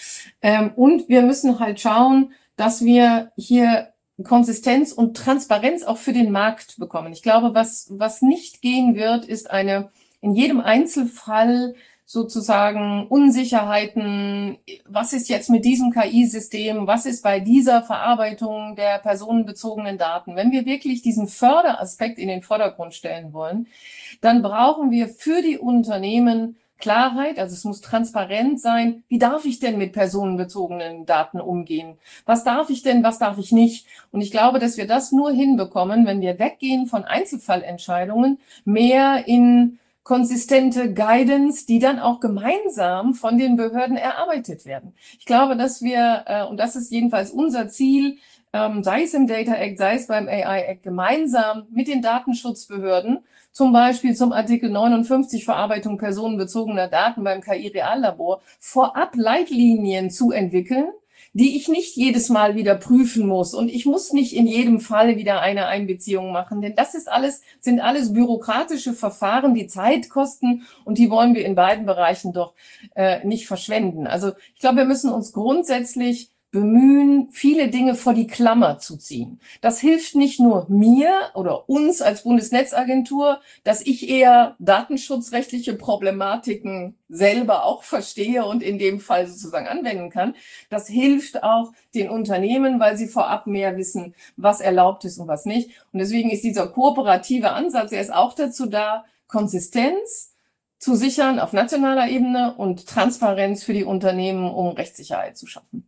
Und wir müssen halt schauen, dass wir hier Konsistenz und Transparenz auch für den Markt bekommen. Ich glaube, was nicht gehen wird, ist in jedem Einzelfall sozusagen Unsicherheiten. Was ist jetzt mit diesem KI-System? Was ist bei dieser Verarbeitung der personenbezogenen Daten? Wenn wir wirklich diesen Förderaspekt in den Vordergrund stellen wollen, dann brauchen wir für die Unternehmen Klarheit, also es muss transparent sein. Wie darf ich denn mit personenbezogenen Daten umgehen? Was darf ich denn, was darf ich nicht? Und ich glaube, dass wir das nur hinbekommen, wenn wir weggehen von Einzelfallentscheidungen, mehr in konsistente Guidance, die dann auch gemeinsam von den Behörden erarbeitet werden. Ich glaube, dass wir, und das ist jedenfalls unser Ziel, sei es im Data Act, sei es beim AI Act, gemeinsam mit den Datenschutzbehörden, zum Beispiel zum Artikel 59 Verarbeitung personenbezogener Daten beim KI-Reallabor, vorab Leitlinien zu entwickeln, die ich nicht jedes Mal wieder prüfen muss. Und ich muss nicht in jedem Fall wieder eine Einbeziehung machen, denn das sind alles bürokratische Verfahren, die Zeit kosten und die wollen wir in beiden Bereichen doch nicht verschwenden. Also ich glaube, wir müssen uns grundsätzlich bemühen, viele Dinge vor die Klammer zu ziehen. Das hilft nicht nur mir oder uns als Bundesnetzagentur, dass ich eher datenschutzrechtliche Problematiken selber auch verstehe und in dem Fall sozusagen anwenden kann. Das hilft auch den Unternehmen, weil sie vorab mehr wissen, was erlaubt ist und was nicht. Und deswegen ist dieser kooperative Ansatz, er ist auch dazu da, Konsistenz zu sichern auf nationaler Ebene und Transparenz für die Unternehmen, um Rechtssicherheit zu schaffen.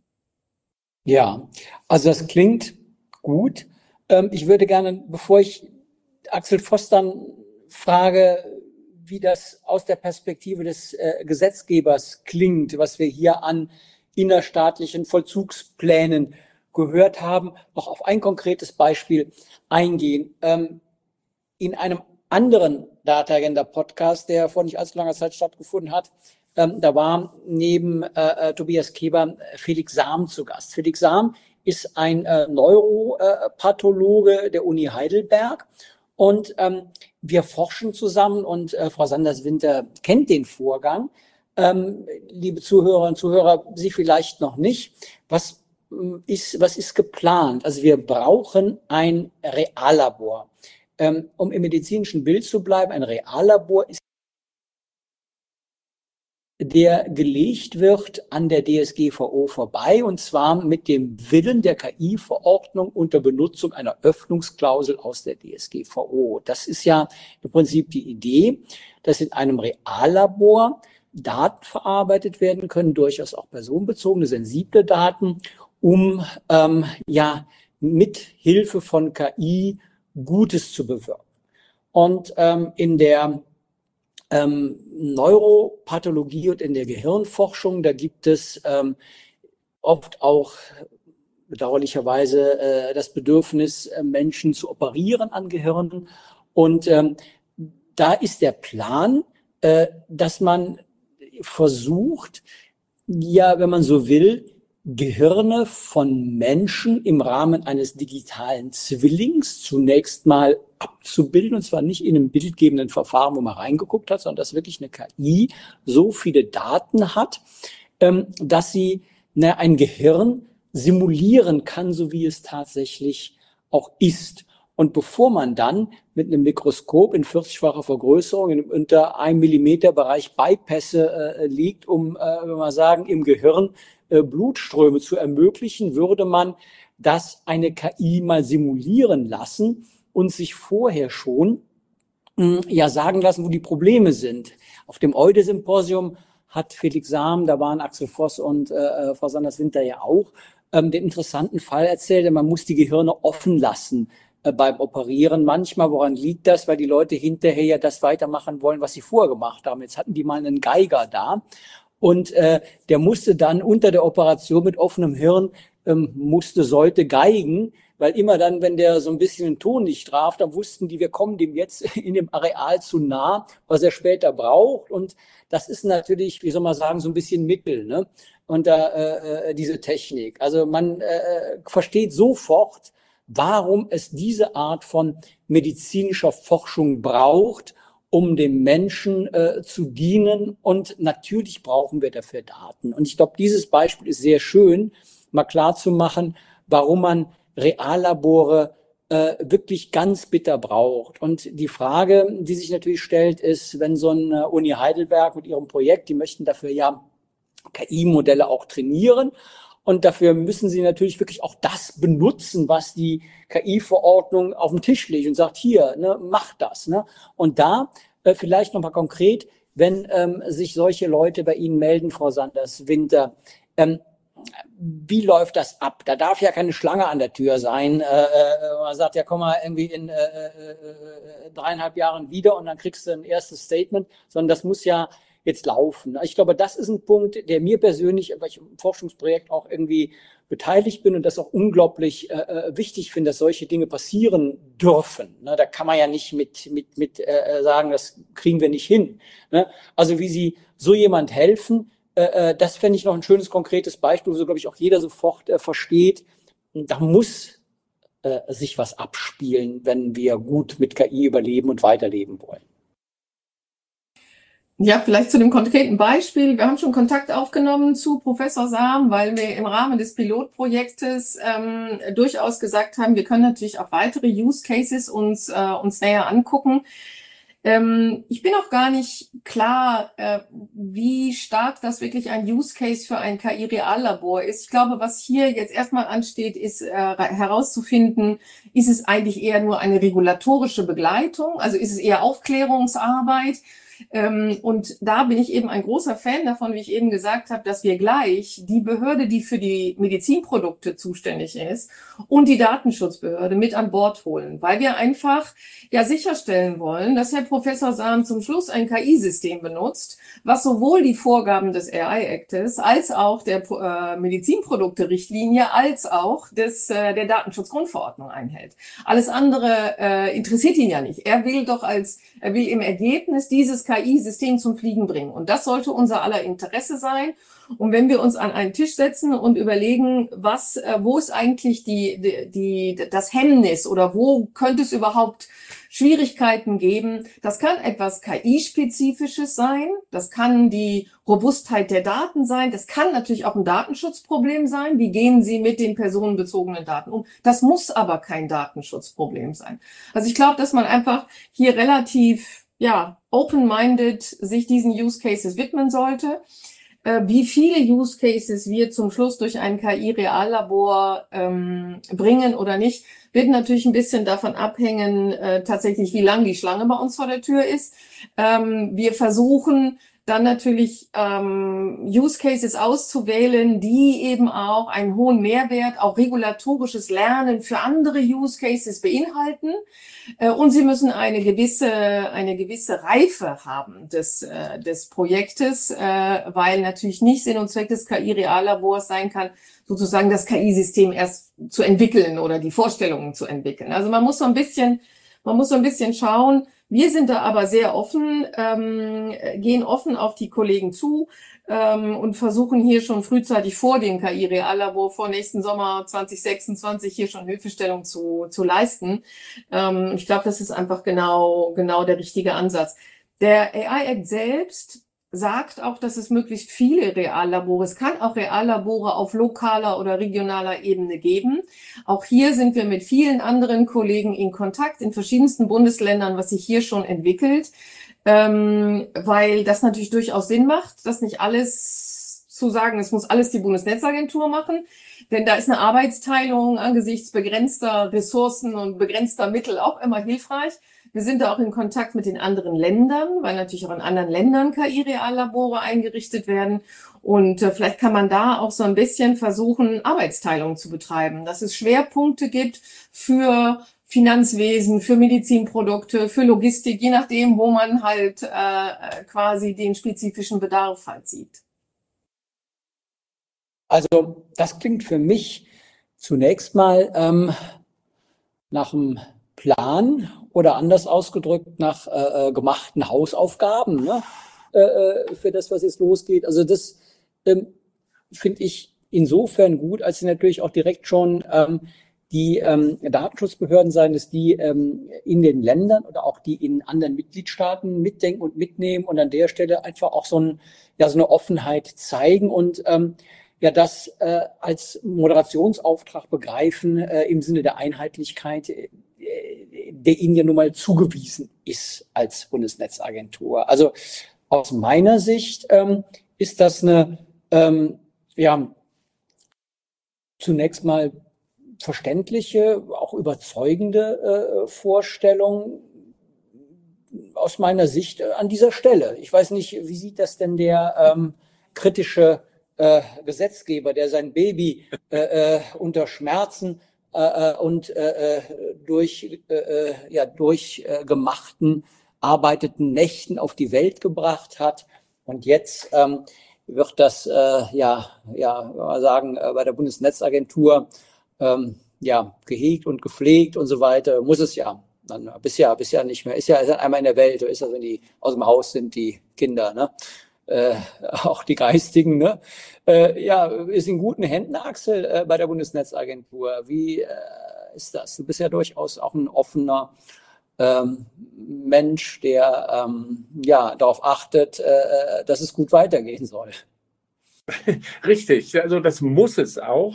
Ja, also das klingt gut. Ich würde gerne, bevor ich Axel Voss dann frage, wie das aus der Perspektive des Gesetzgebers klingt, was wir hier an innerstaatlichen Vollzugsplänen gehört haben, noch auf ein konkretes Beispiel eingehen. In einem anderen Data Agenda Podcast, der vor nicht allzu langer Zeit stattgefunden hat, da war neben Tobias Keber Felix Sam zu Gast. Felix Sam ist ein Neuropathologe der Uni Heidelberg und wir forschen zusammen und Frau Sanders-Winter kennt den Vorgang. Liebe Zuhörerinnen und Zuhörer, Sie vielleicht noch nicht. Was ist geplant? Also wir brauchen ein Reallabor. Um im medizinischen Bild zu bleiben, ein Reallabor ist der gelegt wird an der DSGVO vorbei, und zwar mit dem Willen der KI-Verordnung unter Benutzung einer Öffnungsklausel aus der DSGVO. Das ist ja im Prinzip die Idee, dass in einem Reallabor Daten verarbeitet werden können, durchaus auch personenbezogene, sensible Daten, um mit Hilfe von KI Gutes zu bewirken. Und in der Neuropathologie und in der Gehirnforschung, da gibt es oft auch bedauerlicherweise das Bedürfnis, Menschen zu operieren an Gehirnen. Und da ist der Plan, dass man versucht, ja, wenn man so will, Gehirne von Menschen im Rahmen eines digitalen Zwillings zunächst mal abzubilden, und zwar nicht in einem bildgebenden Verfahren, wo man reingeguckt hat, sondern dass wirklich eine KI so viele Daten hat, dass sie ein Gehirn simulieren kann, so wie es tatsächlich auch ist. Und bevor man dann mit einem Mikroskop in 40-facher Vergrößerung in einem unter 1 Millimeter Bereich Bypässe liegt, um, wenn wir sagen, im Gehirn Blutströme zu ermöglichen, würde man das eine KI mal simulieren lassen und sich vorher schon sagen lassen, wo die Probleme sind. Auf dem Eude-Symposium hat Felix Sam, da waren Axel Voss und Frau Sanders-Winter ja auch, den interessanten Fall erzählt, man muss die Gehirne offen lassen beim Operieren. Manchmal, woran liegt das? Weil die Leute hinterher ja das weitermachen wollen, was sie vorher gemacht haben. Jetzt hatten die mal einen Geiger da und der musste dann unter der Operation mit offenem Hirn sollte geigen, weil immer dann, wenn der so ein bisschen den Ton nicht traf, dann wussten die, wir kommen dem jetzt in dem Areal zu nah, was er später braucht. Und das ist natürlich, wie soll man sagen, so ein bisschen Mittel, ne? Und diese Technik. Also man versteht sofort, warum es diese Art von medizinischer Forschung braucht, um dem Menschen zu dienen. Und natürlich brauchen wir dafür Daten. Und ich glaube, dieses Beispiel ist sehr schön, mal klar zu machen, warum man Reallabore wirklich ganz bitter braucht. Und die Frage, die sich natürlich stellt, ist, wenn so eine Uni Heidelberg mit ihrem Projekt, die möchten dafür ja KI-Modelle auch trainieren. Und dafür müssen sie natürlich wirklich auch das benutzen, was die KI-Verordnung auf den Tisch legt und sagt, hier, ne, mach das. Ne? Und da vielleicht nochmal konkret, wenn sich solche Leute bei Ihnen melden, Frau Sanders-Winter, wie läuft das ab? Da darf ja keine Schlange an der Tür sein. Man sagt, ja, komm mal irgendwie in 3,5 Jahren wieder und dann kriegst du ein erstes Statement, sondern das muss ja jetzt laufen. Ich glaube, das ist ein Punkt, der mir persönlich, weil ich im Forschungsprojekt auch irgendwie beteiligt bin und das auch unglaublich wichtig finde, dass solche Dinge passieren dürfen. Ne, da kann man ja nicht mit sagen, das kriegen wir nicht hin. Ne? Also wie Sie so jemand helfen, das fände ich noch ein schönes, konkretes Beispiel, wo so, glaube ich, auch jeder sofort versteht, da muss sich was abspielen, wenn wir gut mit KI überleben und weiterleben wollen. Ja, vielleicht zu dem konkreten Beispiel. Wir haben schon Kontakt aufgenommen zu Professor Sam, weil wir im Rahmen des Pilotprojektes durchaus gesagt haben, wir können natürlich auch weitere Use Cases uns näher angucken. Ich bin auch gar nicht klar, wie stark das wirklich ein Use Case für ein KI-Reallabor ist. Ich glaube, was hier jetzt erstmal ansteht, ist herauszufinden, ist es eigentlich eher nur eine regulatorische Begleitung? Also ist es eher Aufklärungsarbeit? Und da bin ich eben ein großer Fan davon, wie ich eben gesagt habe, dass wir gleich die Behörde, die für die Medizinprodukte zuständig ist, und die Datenschutzbehörde mit an Bord holen, weil wir einfach ja sicherstellen wollen, dass Herr Professor Sam zum Schluss ein KI-System benutzt, was sowohl die Vorgaben des AI-Actes als auch der Medizinprodukte-Richtlinie als auch der Datenschutzgrundverordnung einhält. Alles andere interessiert ihn ja nicht. Er will im Ergebnis dieses KI-System zum Fliegen bringen. Und das sollte unser aller Interesse sein. Und wenn wir uns an einen Tisch setzen und überlegen, wo ist eigentlich das Hemmnis oder wo könnte es überhaupt Schwierigkeiten geben, das kann etwas KI-Spezifisches sein, das kann die Robustheit der Daten sein, das kann natürlich auch ein Datenschutzproblem sein. Wie gehen Sie mit den personenbezogenen Daten um? Das muss aber kein Datenschutzproblem sein. Also ich glaube, dass man einfach hier relativ open-minded sich diesen Use Cases widmen sollte. Wie viele Use Cases wir zum Schluss durch ein KI-Reallabor bringen oder nicht, wird natürlich ein bisschen davon abhängen, tatsächlich, wie lang die Schlange bei uns vor der Tür ist. Wir versuchen dann natürlich Use Cases auszuwählen, die eben auch einen hohen Mehrwert, auch regulatorisches Lernen für andere Use Cases beinhalten. Und sie müssen eine gewisse Reife haben des Projektes, weil natürlich nicht Sinn und Zweck des KI-Reallabors sein kann, sozusagen das KI-System erst zu entwickeln oder die Vorstellungen zu entwickeln. Also man muss so ein bisschen schauen. Wir sind da aber sehr offen, gehen offen auf die Kollegen zu und versuchen hier schon frühzeitig vor dem KI-Reallabor, vor nächsten Sommer 2026 hier schon Hilfestellung zu leisten. Ich glaube, das ist einfach genau der richtige Ansatz. Der AI-Act selbst sagt auch, dass es möglichst viele Reallabore, es kann auch Reallabore auf lokaler oder regionaler Ebene geben. Auch hier sind wir mit vielen anderen Kollegen in Kontakt in verschiedensten Bundesländern, was sich hier schon entwickelt, weil das natürlich durchaus Sinn macht, dass nicht alles zu sagen, es muss alles die Bundesnetzagentur machen, denn da ist eine Arbeitsteilung angesichts begrenzter Ressourcen und begrenzter Mittel auch immer hilfreich. Wir sind da auch in Kontakt mit den anderen Ländern, weil natürlich auch in anderen Ländern KI-Reallabore eingerichtet werden. Und vielleicht kann man da auch so ein bisschen versuchen, Arbeitsteilung zu betreiben, dass es Schwerpunkte gibt für Finanzwesen, für Medizinprodukte, für Logistik, je nachdem, wo man halt quasi den spezifischen Bedarf halt sieht. Also das klingt für mich zunächst mal nach einem Plan oder anders ausgedrückt nach gemachten Hausaufgaben, ne? Für das, was jetzt losgeht. Also das finde ich insofern gut, als sie natürlich auch direkt schon die Datenschutzbehörden sein, dass die in den Ländern oder auch die in anderen Mitgliedstaaten mitdenken und mitnehmen und an der Stelle einfach auch so eine Offenheit zeigen und das als Moderationsauftrag begreifen im Sinne der Einheitlichkeit, der ihnen ja nun mal zugewiesen ist als Bundesnetzagentur. Also aus meiner Sicht ist das eine zunächst mal verständliche, auch überzeugende Vorstellung aus meiner Sicht an dieser Stelle. Ich weiß nicht, wie sieht das denn der kritische Gesetzgeber, der sein Baby unter Schmerzen und durch gemachten, arbeiteten Nächten auf die Welt gebracht hat. Und jetzt wird das, mal sagen, bei der Bundesnetzagentur gehegt und gepflegt und so weiter. Muss es ja. Dann bisher nicht mehr. Ist ja einmal in der Welt, ist das, wenn die aus dem Haus sind, die Kinder, ne? Auch die Geistigen, ne? Ist in guten Händen, Axel, bei der Bundesnetzagentur. Wie ist das? Du bist ja durchaus auch ein offener Mensch, der darauf achtet, dass es gut weitergehen soll. Richtig, also das muss es auch.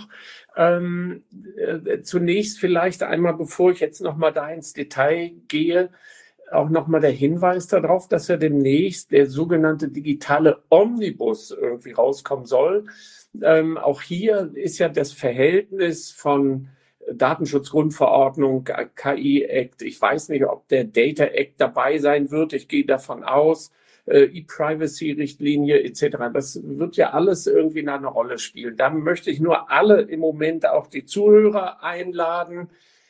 Zunächst vielleicht einmal, bevor ich jetzt nochmal da ins Detail gehe, auch nochmal der Hinweis darauf, dass ja demnächst der sogenannte digitale Omnibus irgendwie rauskommen soll. Auch hier ist ja das Verhältnis von Datenschutzgrundverordnung, KI-Act, ich weiß nicht, ob der Data Act dabei sein wird, ich gehe davon aus, E-Privacy-Richtlinie etc. Das wird ja alles irgendwie eine Rolle spielen. Da möchte ich nur alle im Moment, auch die Zuhörer, einladen,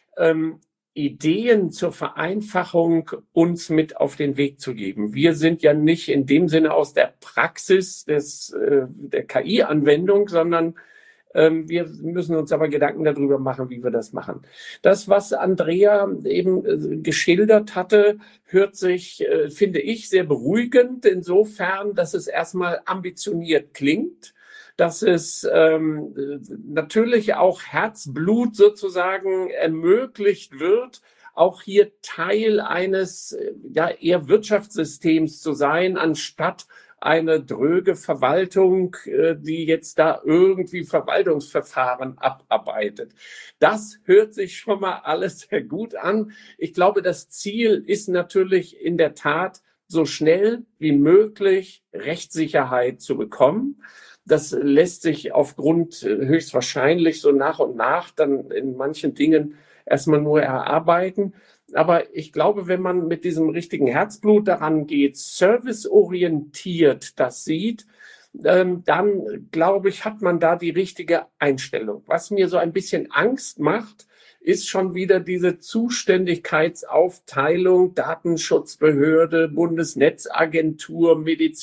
Ideen zur Vereinfachung uns mit auf den Weg zu geben. Wir sind ja nicht in dem Sinne aus der Praxis der KI-Anwendung, sondern wir müssen uns aber Gedanken darüber machen, wie wir das machen. Das, was Andrea eben geschildert hatte, hört sich, finde ich, sehr beruhigend insofern, dass es erstmal ambitioniert klingt, dass es natürlich auch Herzblut sozusagen ermöglicht wird, auch hier Teil eines eher Wirtschaftssystems zu sein, anstatt eine dröge Verwaltung, die jetzt da irgendwie Verwaltungsverfahren abarbeitet. Das hört sich schon mal alles sehr gut an. Ich glaube, das Ziel ist natürlich in der Tat, so schnell wie möglich Rechtssicherheit zu bekommen. Das lässt sich aufgrund höchstwahrscheinlich so nach und nach dann in manchen Dingen erstmal nur erarbeiten. Aber ich glaube, wenn man mit diesem richtigen Herzblut daran geht, serviceorientiert das sieht, dann, glaube ich, hat man da die richtige Einstellung. Was mir so ein bisschen Angst macht, ist schon wieder diese Zuständigkeitsaufteilung, Datenschutzbehörde, Bundesnetzagentur,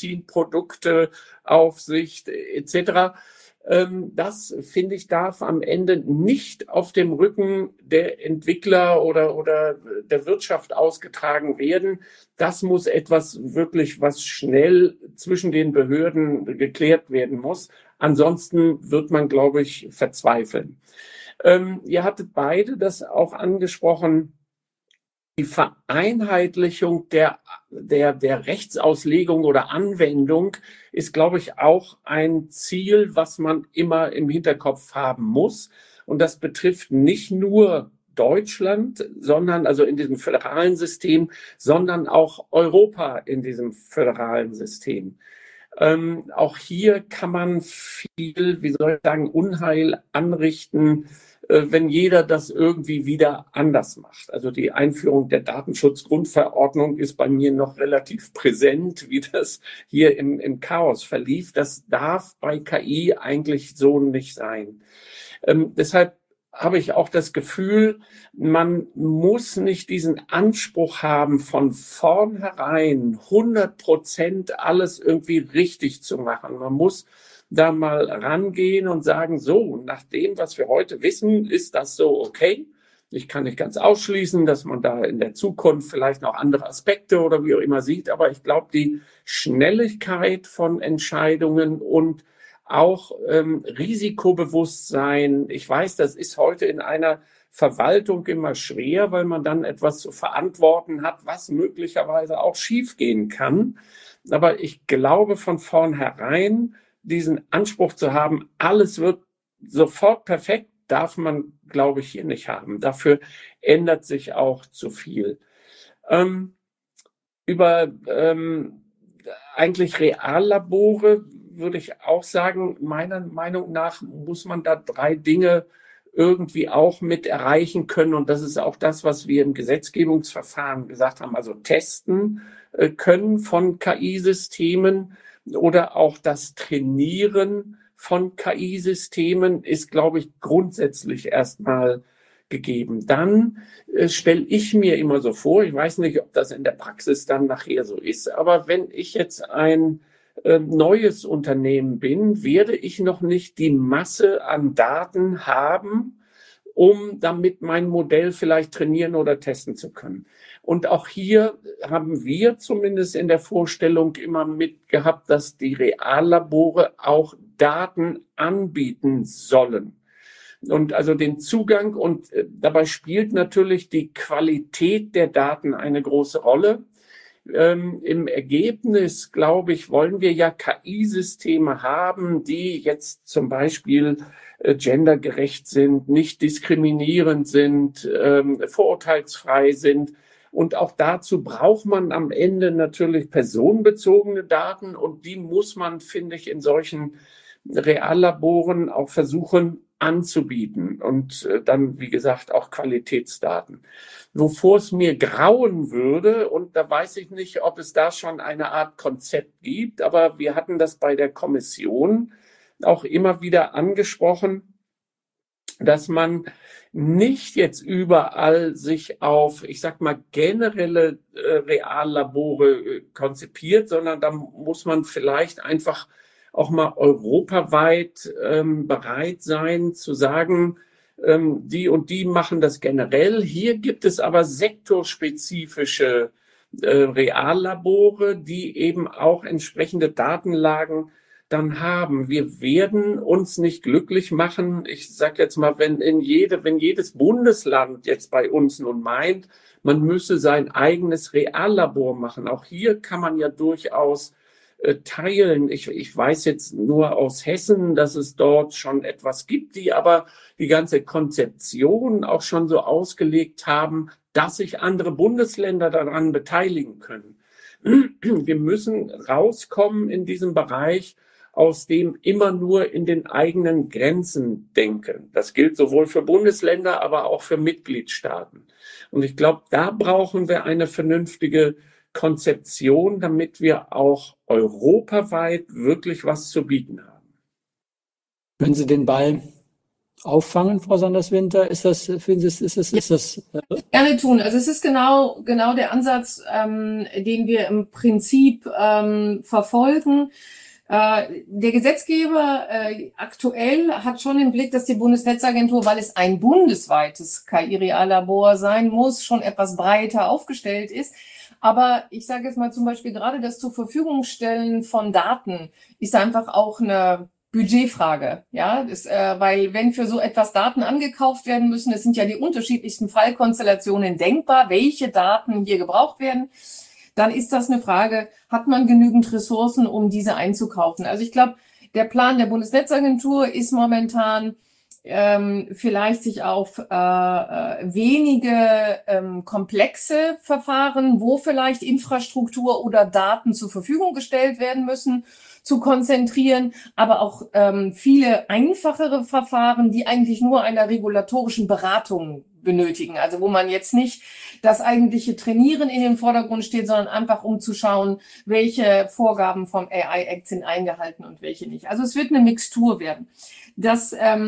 Medizinprodukteaufsicht etc. Das, finde ich, darf am Ende nicht auf dem Rücken der Entwickler oder der Wirtschaft ausgetragen werden. Das muss etwas wirklich, was schnell zwischen den Behörden geklärt werden muss. Ansonsten wird man, glaube ich, verzweifeln. Ihr hattet beide das auch angesprochen. Die Vereinheitlichung der Rechtsauslegung oder Anwendung ist, glaube ich, auch ein Ziel, was man immer im Hinterkopf haben muss. Und das betrifft nicht nur Deutschland, sondern also in diesem föderalen System, sondern auch Europa in diesem föderalen System. Auch hier kann man viel, wie soll ich sagen, Unheil anrichten, wenn jeder das irgendwie wieder anders macht. Also die Einführung der Datenschutzgrundverordnung ist bei mir noch relativ präsent, wie das hier im Chaos verlief. Das darf bei KI eigentlich so nicht sein. Deshalb habe ich auch das Gefühl, man muss nicht diesen Anspruch haben, von vornherein 100% alles irgendwie richtig zu machen. Man muss da mal rangehen und sagen, so, nach dem, was wir heute wissen, ist das so okay. Ich kann nicht ganz ausschließen, dass man da in der Zukunft vielleicht noch andere Aspekte oder wie auch immer sieht, aber ich glaube, die Schnelligkeit von Entscheidungen und auch Risikobewusstsein. Ich weiß, das ist heute in einer Verwaltung immer schwer, weil man dann etwas zu verantworten hat, was möglicherweise auch schiefgehen kann. Aber ich glaube von vornherein, diesen Anspruch zu haben, alles wird sofort perfekt, darf man, glaube ich, hier nicht haben. Dafür ändert sich auch zu viel. Über eigentlich Reallabore würde ich auch sagen, meiner Meinung nach muss man da 3 Dinge irgendwie auch mit erreichen können. Und das ist auch das, was wir im Gesetzgebungsverfahren gesagt haben. Also testen können von KI-Systemen oder auch das Trainieren von KI-Systemen ist, glaube ich, grundsätzlich erstmal gegeben. Dann stelle ich mir immer so vor, ich weiß nicht, ob das in der Praxis dann nachher so ist, aber wenn ich jetzt ein neues Unternehmen bin, werde ich noch nicht die Masse an Daten haben, um damit mein Modell vielleicht trainieren oder testen zu können. Und auch hier haben wir zumindest in der Vorstellung immer mitgehabt, dass die Reallabore auch Daten anbieten sollen. Und also den Zugang und dabei spielt natürlich die Qualität der Daten eine große Rolle. Im Ergebnis, glaube ich, wollen wir ja KI-Systeme haben, die jetzt zum Beispiel gendergerecht sind, nicht diskriminierend sind, vorurteilsfrei sind. Und auch dazu braucht man am Ende natürlich personenbezogene Daten und die muss man, finde ich, in solchen Reallaboren auch versuchen anzubieten und dann, wie gesagt, auch Qualitätsdaten. Wovor es mir grauen würde, und da weiß ich nicht, ob es da schon eine Art Konzept gibt, aber wir hatten das bei der Kommission auch immer wieder angesprochen, dass man nicht jetzt überall sich auf, ich sag mal, generelle Reallabore konzipiert, sondern da muss man vielleicht einfach auch mal europaweit bereit sein zu sagen, die und die machen das generell. Hier gibt es aber sektorspezifische Reallabore, die eben auch entsprechende Datenlagen dann haben. Wir werden uns nicht glücklich machen. Ich sage jetzt mal, wenn jedes Bundesland jetzt bei uns nun meint, man müsse sein eigenes Reallabor machen. Auch hier kann man ja durchaus teilen. Ich weiß jetzt nur aus Hessen, dass es dort schon etwas gibt, die aber die ganze Konzeption auch schon so ausgelegt haben, dass sich andere Bundesländer daran beteiligen können. Wir müssen rauskommen in diesem Bereich, aus dem immer nur in den eigenen Grenzen denken. Das gilt sowohl für Bundesländer, aber auch für Mitgliedstaaten. Und ich glaube, da brauchen wir eine vernünftige Konzeption, damit wir auch europaweit wirklich was zu bieten haben. Können Sie den Ball auffangen, Frau Sanders-Winter? Ist das gerne tun. Also es ist genau der Ansatz, den wir im Prinzip verfolgen. Der Gesetzgeber aktuell hat schon im Blick, dass die Bundesnetzagentur, weil es ein bundesweites KI-Reallabor sein muss, schon etwas breiter aufgestellt ist. Aber ich sage jetzt mal zum Beispiel gerade das zur Verfügung stellen von Daten ist einfach auch eine Budgetfrage, ja, weil wenn für so etwas Daten angekauft werden müssen, es sind ja die unterschiedlichsten Fallkonstellationen denkbar, welche Daten hier gebraucht werden, dann ist das eine Frage, hat man genügend Ressourcen, um diese einzukaufen? Also ich glaube, der Plan der Bundesnetzagentur ist momentan, vielleicht sich auf wenige komplexe Verfahren, wo vielleicht Infrastruktur oder Daten zur Verfügung gestellt werden müssen, zu konzentrieren, aber auch viele einfachere Verfahren, die eigentlich nur einer regulatorischen Beratung benötigen. Also wo man jetzt nicht das eigentliche Trainieren in den Vordergrund steht, sondern einfach um zu schauen, welche Vorgaben vom AI Act sind eingehalten und welche nicht. Also es wird eine Mixtur werden. Das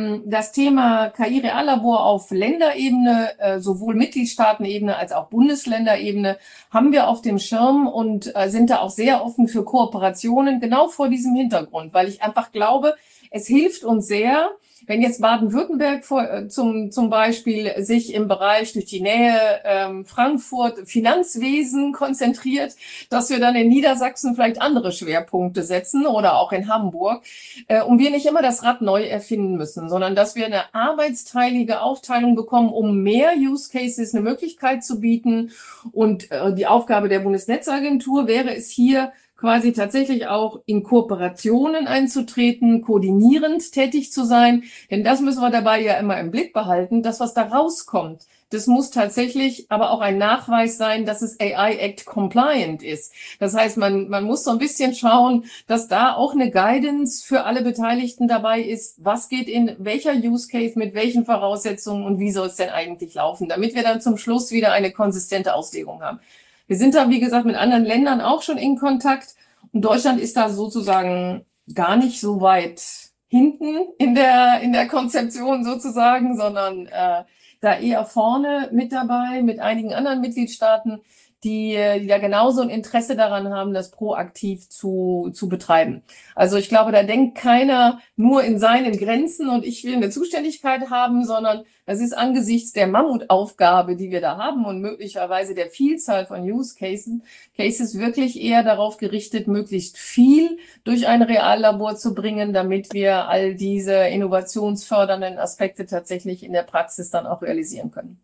Thema KI-Reallabor auf Länderebene, sowohl Mitgliedstaatenebene als auch Bundesländerebene, haben wir auf dem Schirm und sind da auch sehr offen für Kooperationen, genau vor diesem Hintergrund, weil ich einfach glaube, es hilft uns sehr, wenn jetzt Baden-Württemberg zum Beispiel sich im Bereich durch die Nähe Frankfurt Finanzwesen konzentriert, dass wir dann in Niedersachsen vielleicht andere Schwerpunkte setzen oder auch in Hamburg, und wir nicht immer das Rad neu erfinden müssen, sondern dass wir eine arbeitsteilige Aufteilung bekommen, um mehr Use Cases eine Möglichkeit zu bieten. Und die Aufgabe der Bundesnetzagentur wäre es hier, quasi tatsächlich auch in Kooperationen einzutreten, koordinierend tätig zu sein. Denn das müssen wir dabei ja immer im Blick behalten. Das, was da rauskommt, das muss tatsächlich aber auch ein Nachweis sein, dass es AI Act compliant ist. Das heißt, man muss so ein bisschen schauen, dass da auch eine Guidance für alle Beteiligten dabei ist. Was geht in welcher Use Case, mit welchen Voraussetzungen und wie soll es denn eigentlich laufen, damit wir dann zum Schluss wieder eine konsistente Auslegung haben. Wir sind da, wie gesagt, mit anderen Ländern auch schon in Kontakt. Und Deutschland ist da sozusagen gar nicht so weit hinten in der Konzeption sozusagen, sondern da eher vorne mit dabei, mit einigen anderen Mitgliedstaaten, die da genauso ein Interesse daran haben, das proaktiv zu betreiben. Also ich glaube, da denkt keiner nur in seinen Grenzen und ich will eine Zuständigkeit haben, sondern das ist angesichts der Mammutaufgabe, die wir da haben und möglicherweise der Vielzahl von Use Cases wirklich eher darauf gerichtet, möglichst viel durch ein Reallabor zu bringen, damit wir all diese innovationsfördernden Aspekte tatsächlich in der Praxis dann auch realisieren können.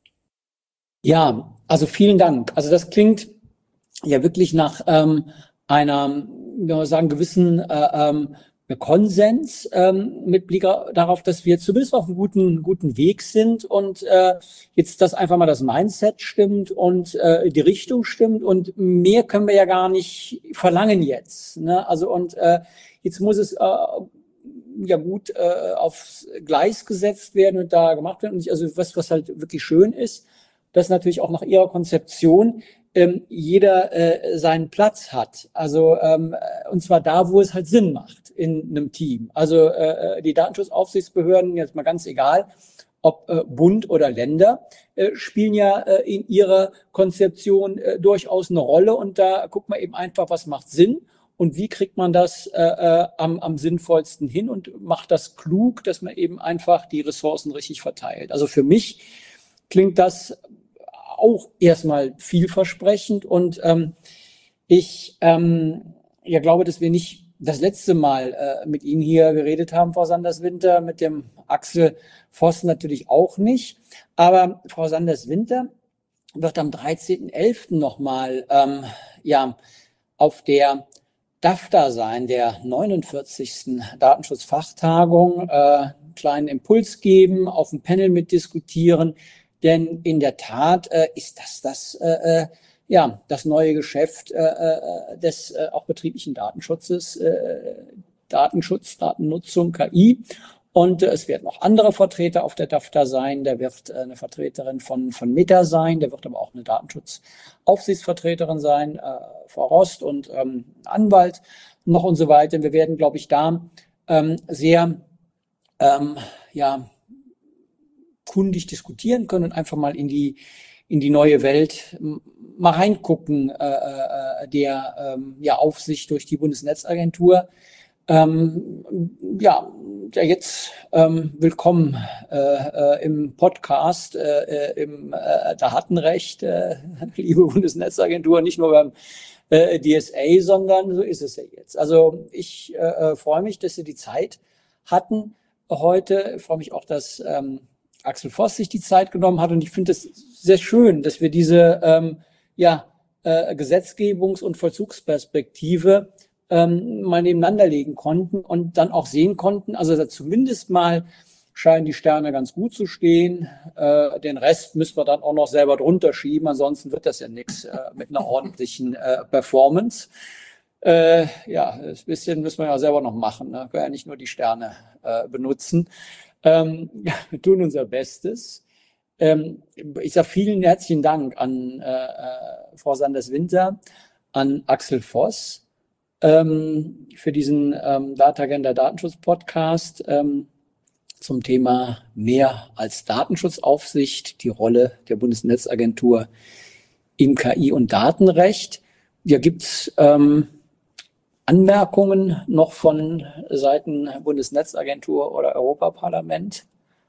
Ja, also vielen Dank. Also das klingt ja wirklich nach einer, wie wir sagen, gewissen Konsens mit Blick darauf, dass wir zumindest auf einem guten Weg sind und jetzt, dass einfach mal das Mindset stimmt und die Richtung stimmt und mehr können wir ja gar nicht verlangen jetzt. Ne? Also und jetzt muss es ja gut aufs Gleis gesetzt werden und da gemacht werden. Und also was halt wirklich schön ist, dass natürlich auch nach ihrer Konzeption jeder seinen Platz hat. Also und zwar da, wo es halt Sinn macht in einem Team. Also die Datenschutzaufsichtsbehörden, jetzt mal ganz egal, ob Bund oder Länder, spielen ja in ihrer Konzeption durchaus eine Rolle. Und da guckt man eben einfach, was macht Sinn und wie kriegt man das am sinnvollsten hin und macht das klug, dass man eben einfach die Ressourcen richtig verteilt. Also für mich klingt das auch erstmal vielversprechend und ich ja glaube, dass wir nicht das letzte Mal mit Ihnen hier geredet haben, Frau Sanders-Winter, mit dem Axel Voss natürlich auch nicht, aber Frau Sanders-Winter wird am 13.11. nochmal ja auf der DAFTA sein, der 49. Datenschutzfachtagung, einen kleinen Impuls geben, auf dem Panel mitdiskutieren. Denn in der Tat ist das neue Geschäft des auch betrieblichen Datenschutzes, Datenschutz, Datennutzung, KI. Und es werden noch andere Vertreter auf der DAFTA sein. Da wird eine Vertreterin von Meta sein. Da wird aber auch eine Datenschutzaufsichtsvertreterin sein, Frau Rost und Anwalt noch und so weiter. Wir werden, glaube ich, da sehr kundig diskutieren können und einfach mal in die neue Welt mal reingucken, der Aufsicht durch die Bundesnetzagentur. Jetzt willkommen im Podcast im Datenrecht, liebe Bundesnetzagentur, nicht nur beim DSA, sondern so ist es ja jetzt. Also ich freue mich, dass Sie die Zeit hatten heute. Ich freue mich auch, dass Axel Voss sich die Zeit genommen hat und ich finde es sehr schön, dass wir diese Gesetzgebungs- und Vollzugsperspektive mal nebeneinander legen konnten und dann auch sehen konnten, also da zumindest mal scheinen die Sterne ganz gut zu stehen. Den Rest müssen wir dann auch noch selber drunter schieben, ansonsten wird das ja nichts mit einer ordentlichen Performance. Ja, ein bisschen müssen wir ja selber noch machen. Ne? Wir können ja nicht nur die Sterne benutzen. Wir tun unser Bestes. Ich sage vielen herzlichen Dank an Frau Sanders-Winter, an Axel Voss für diesen DataAgenda Datenschutz-Podcast zum Thema mehr als Datenschutzaufsicht, die Rolle der Bundesnetzagentur im KI- und Datenrecht. Ja, gibt's Anmerkungen noch von Seiten Bundesnetzagentur oder Europaparlament?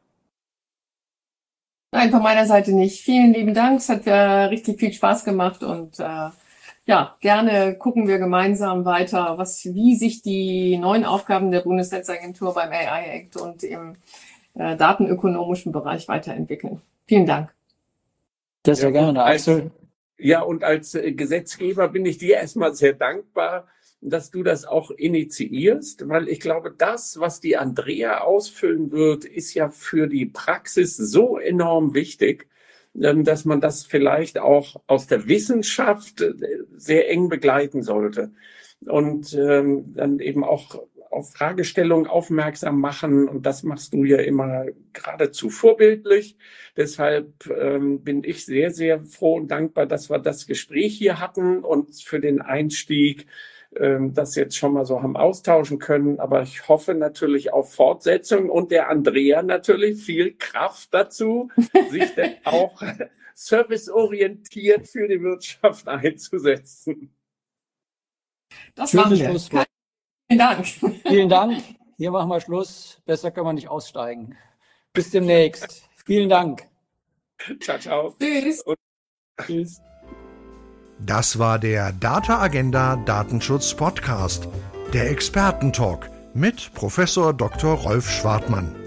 Nein, von meiner Seite nicht. Vielen lieben Dank. Es hat richtig viel Spaß gemacht und ja, gerne gucken wir gemeinsam weiter, wie sich die neuen Aufgaben der Bundesnetzagentur beim AI Act und im datenökonomischen Bereich weiterentwickeln. Vielen Dank. Das sehr gerne, Axel. Ja, und als Gesetzgeber bin ich dir erstmal sehr dankbar, dass du das auch initiierst, weil ich glaube, das, was die Andrea ausfüllen wird, ist ja für die Praxis so enorm wichtig, dass man das vielleicht auch aus der Wissenschaft sehr eng begleiten sollte und dann eben auch auf Fragestellungen aufmerksam machen. Und das machst du ja immer geradezu vorbildlich. Deshalb bin ich sehr, sehr froh und dankbar, dass wir das Gespräch hier hatten und für den Einstieg das jetzt schon mal so haben austauschen können. Aber ich hoffe natürlich auf Fortsetzung und der Andrea natürlich viel Kraft dazu, sich dann auch serviceorientiert für die Wirtschaft einzusetzen. Das machen wir. Vielen Dank. Vielen Dank. Hier machen wir Schluss. Besser können wir nicht aussteigen. Bis demnächst. Vielen Dank. Ciao, ciao. Tschüss. Und tschüss. Das war der DataAgenda Datenschutz Podcast, der Expertentalk mit Professor Dr. Rolf Schwartmann.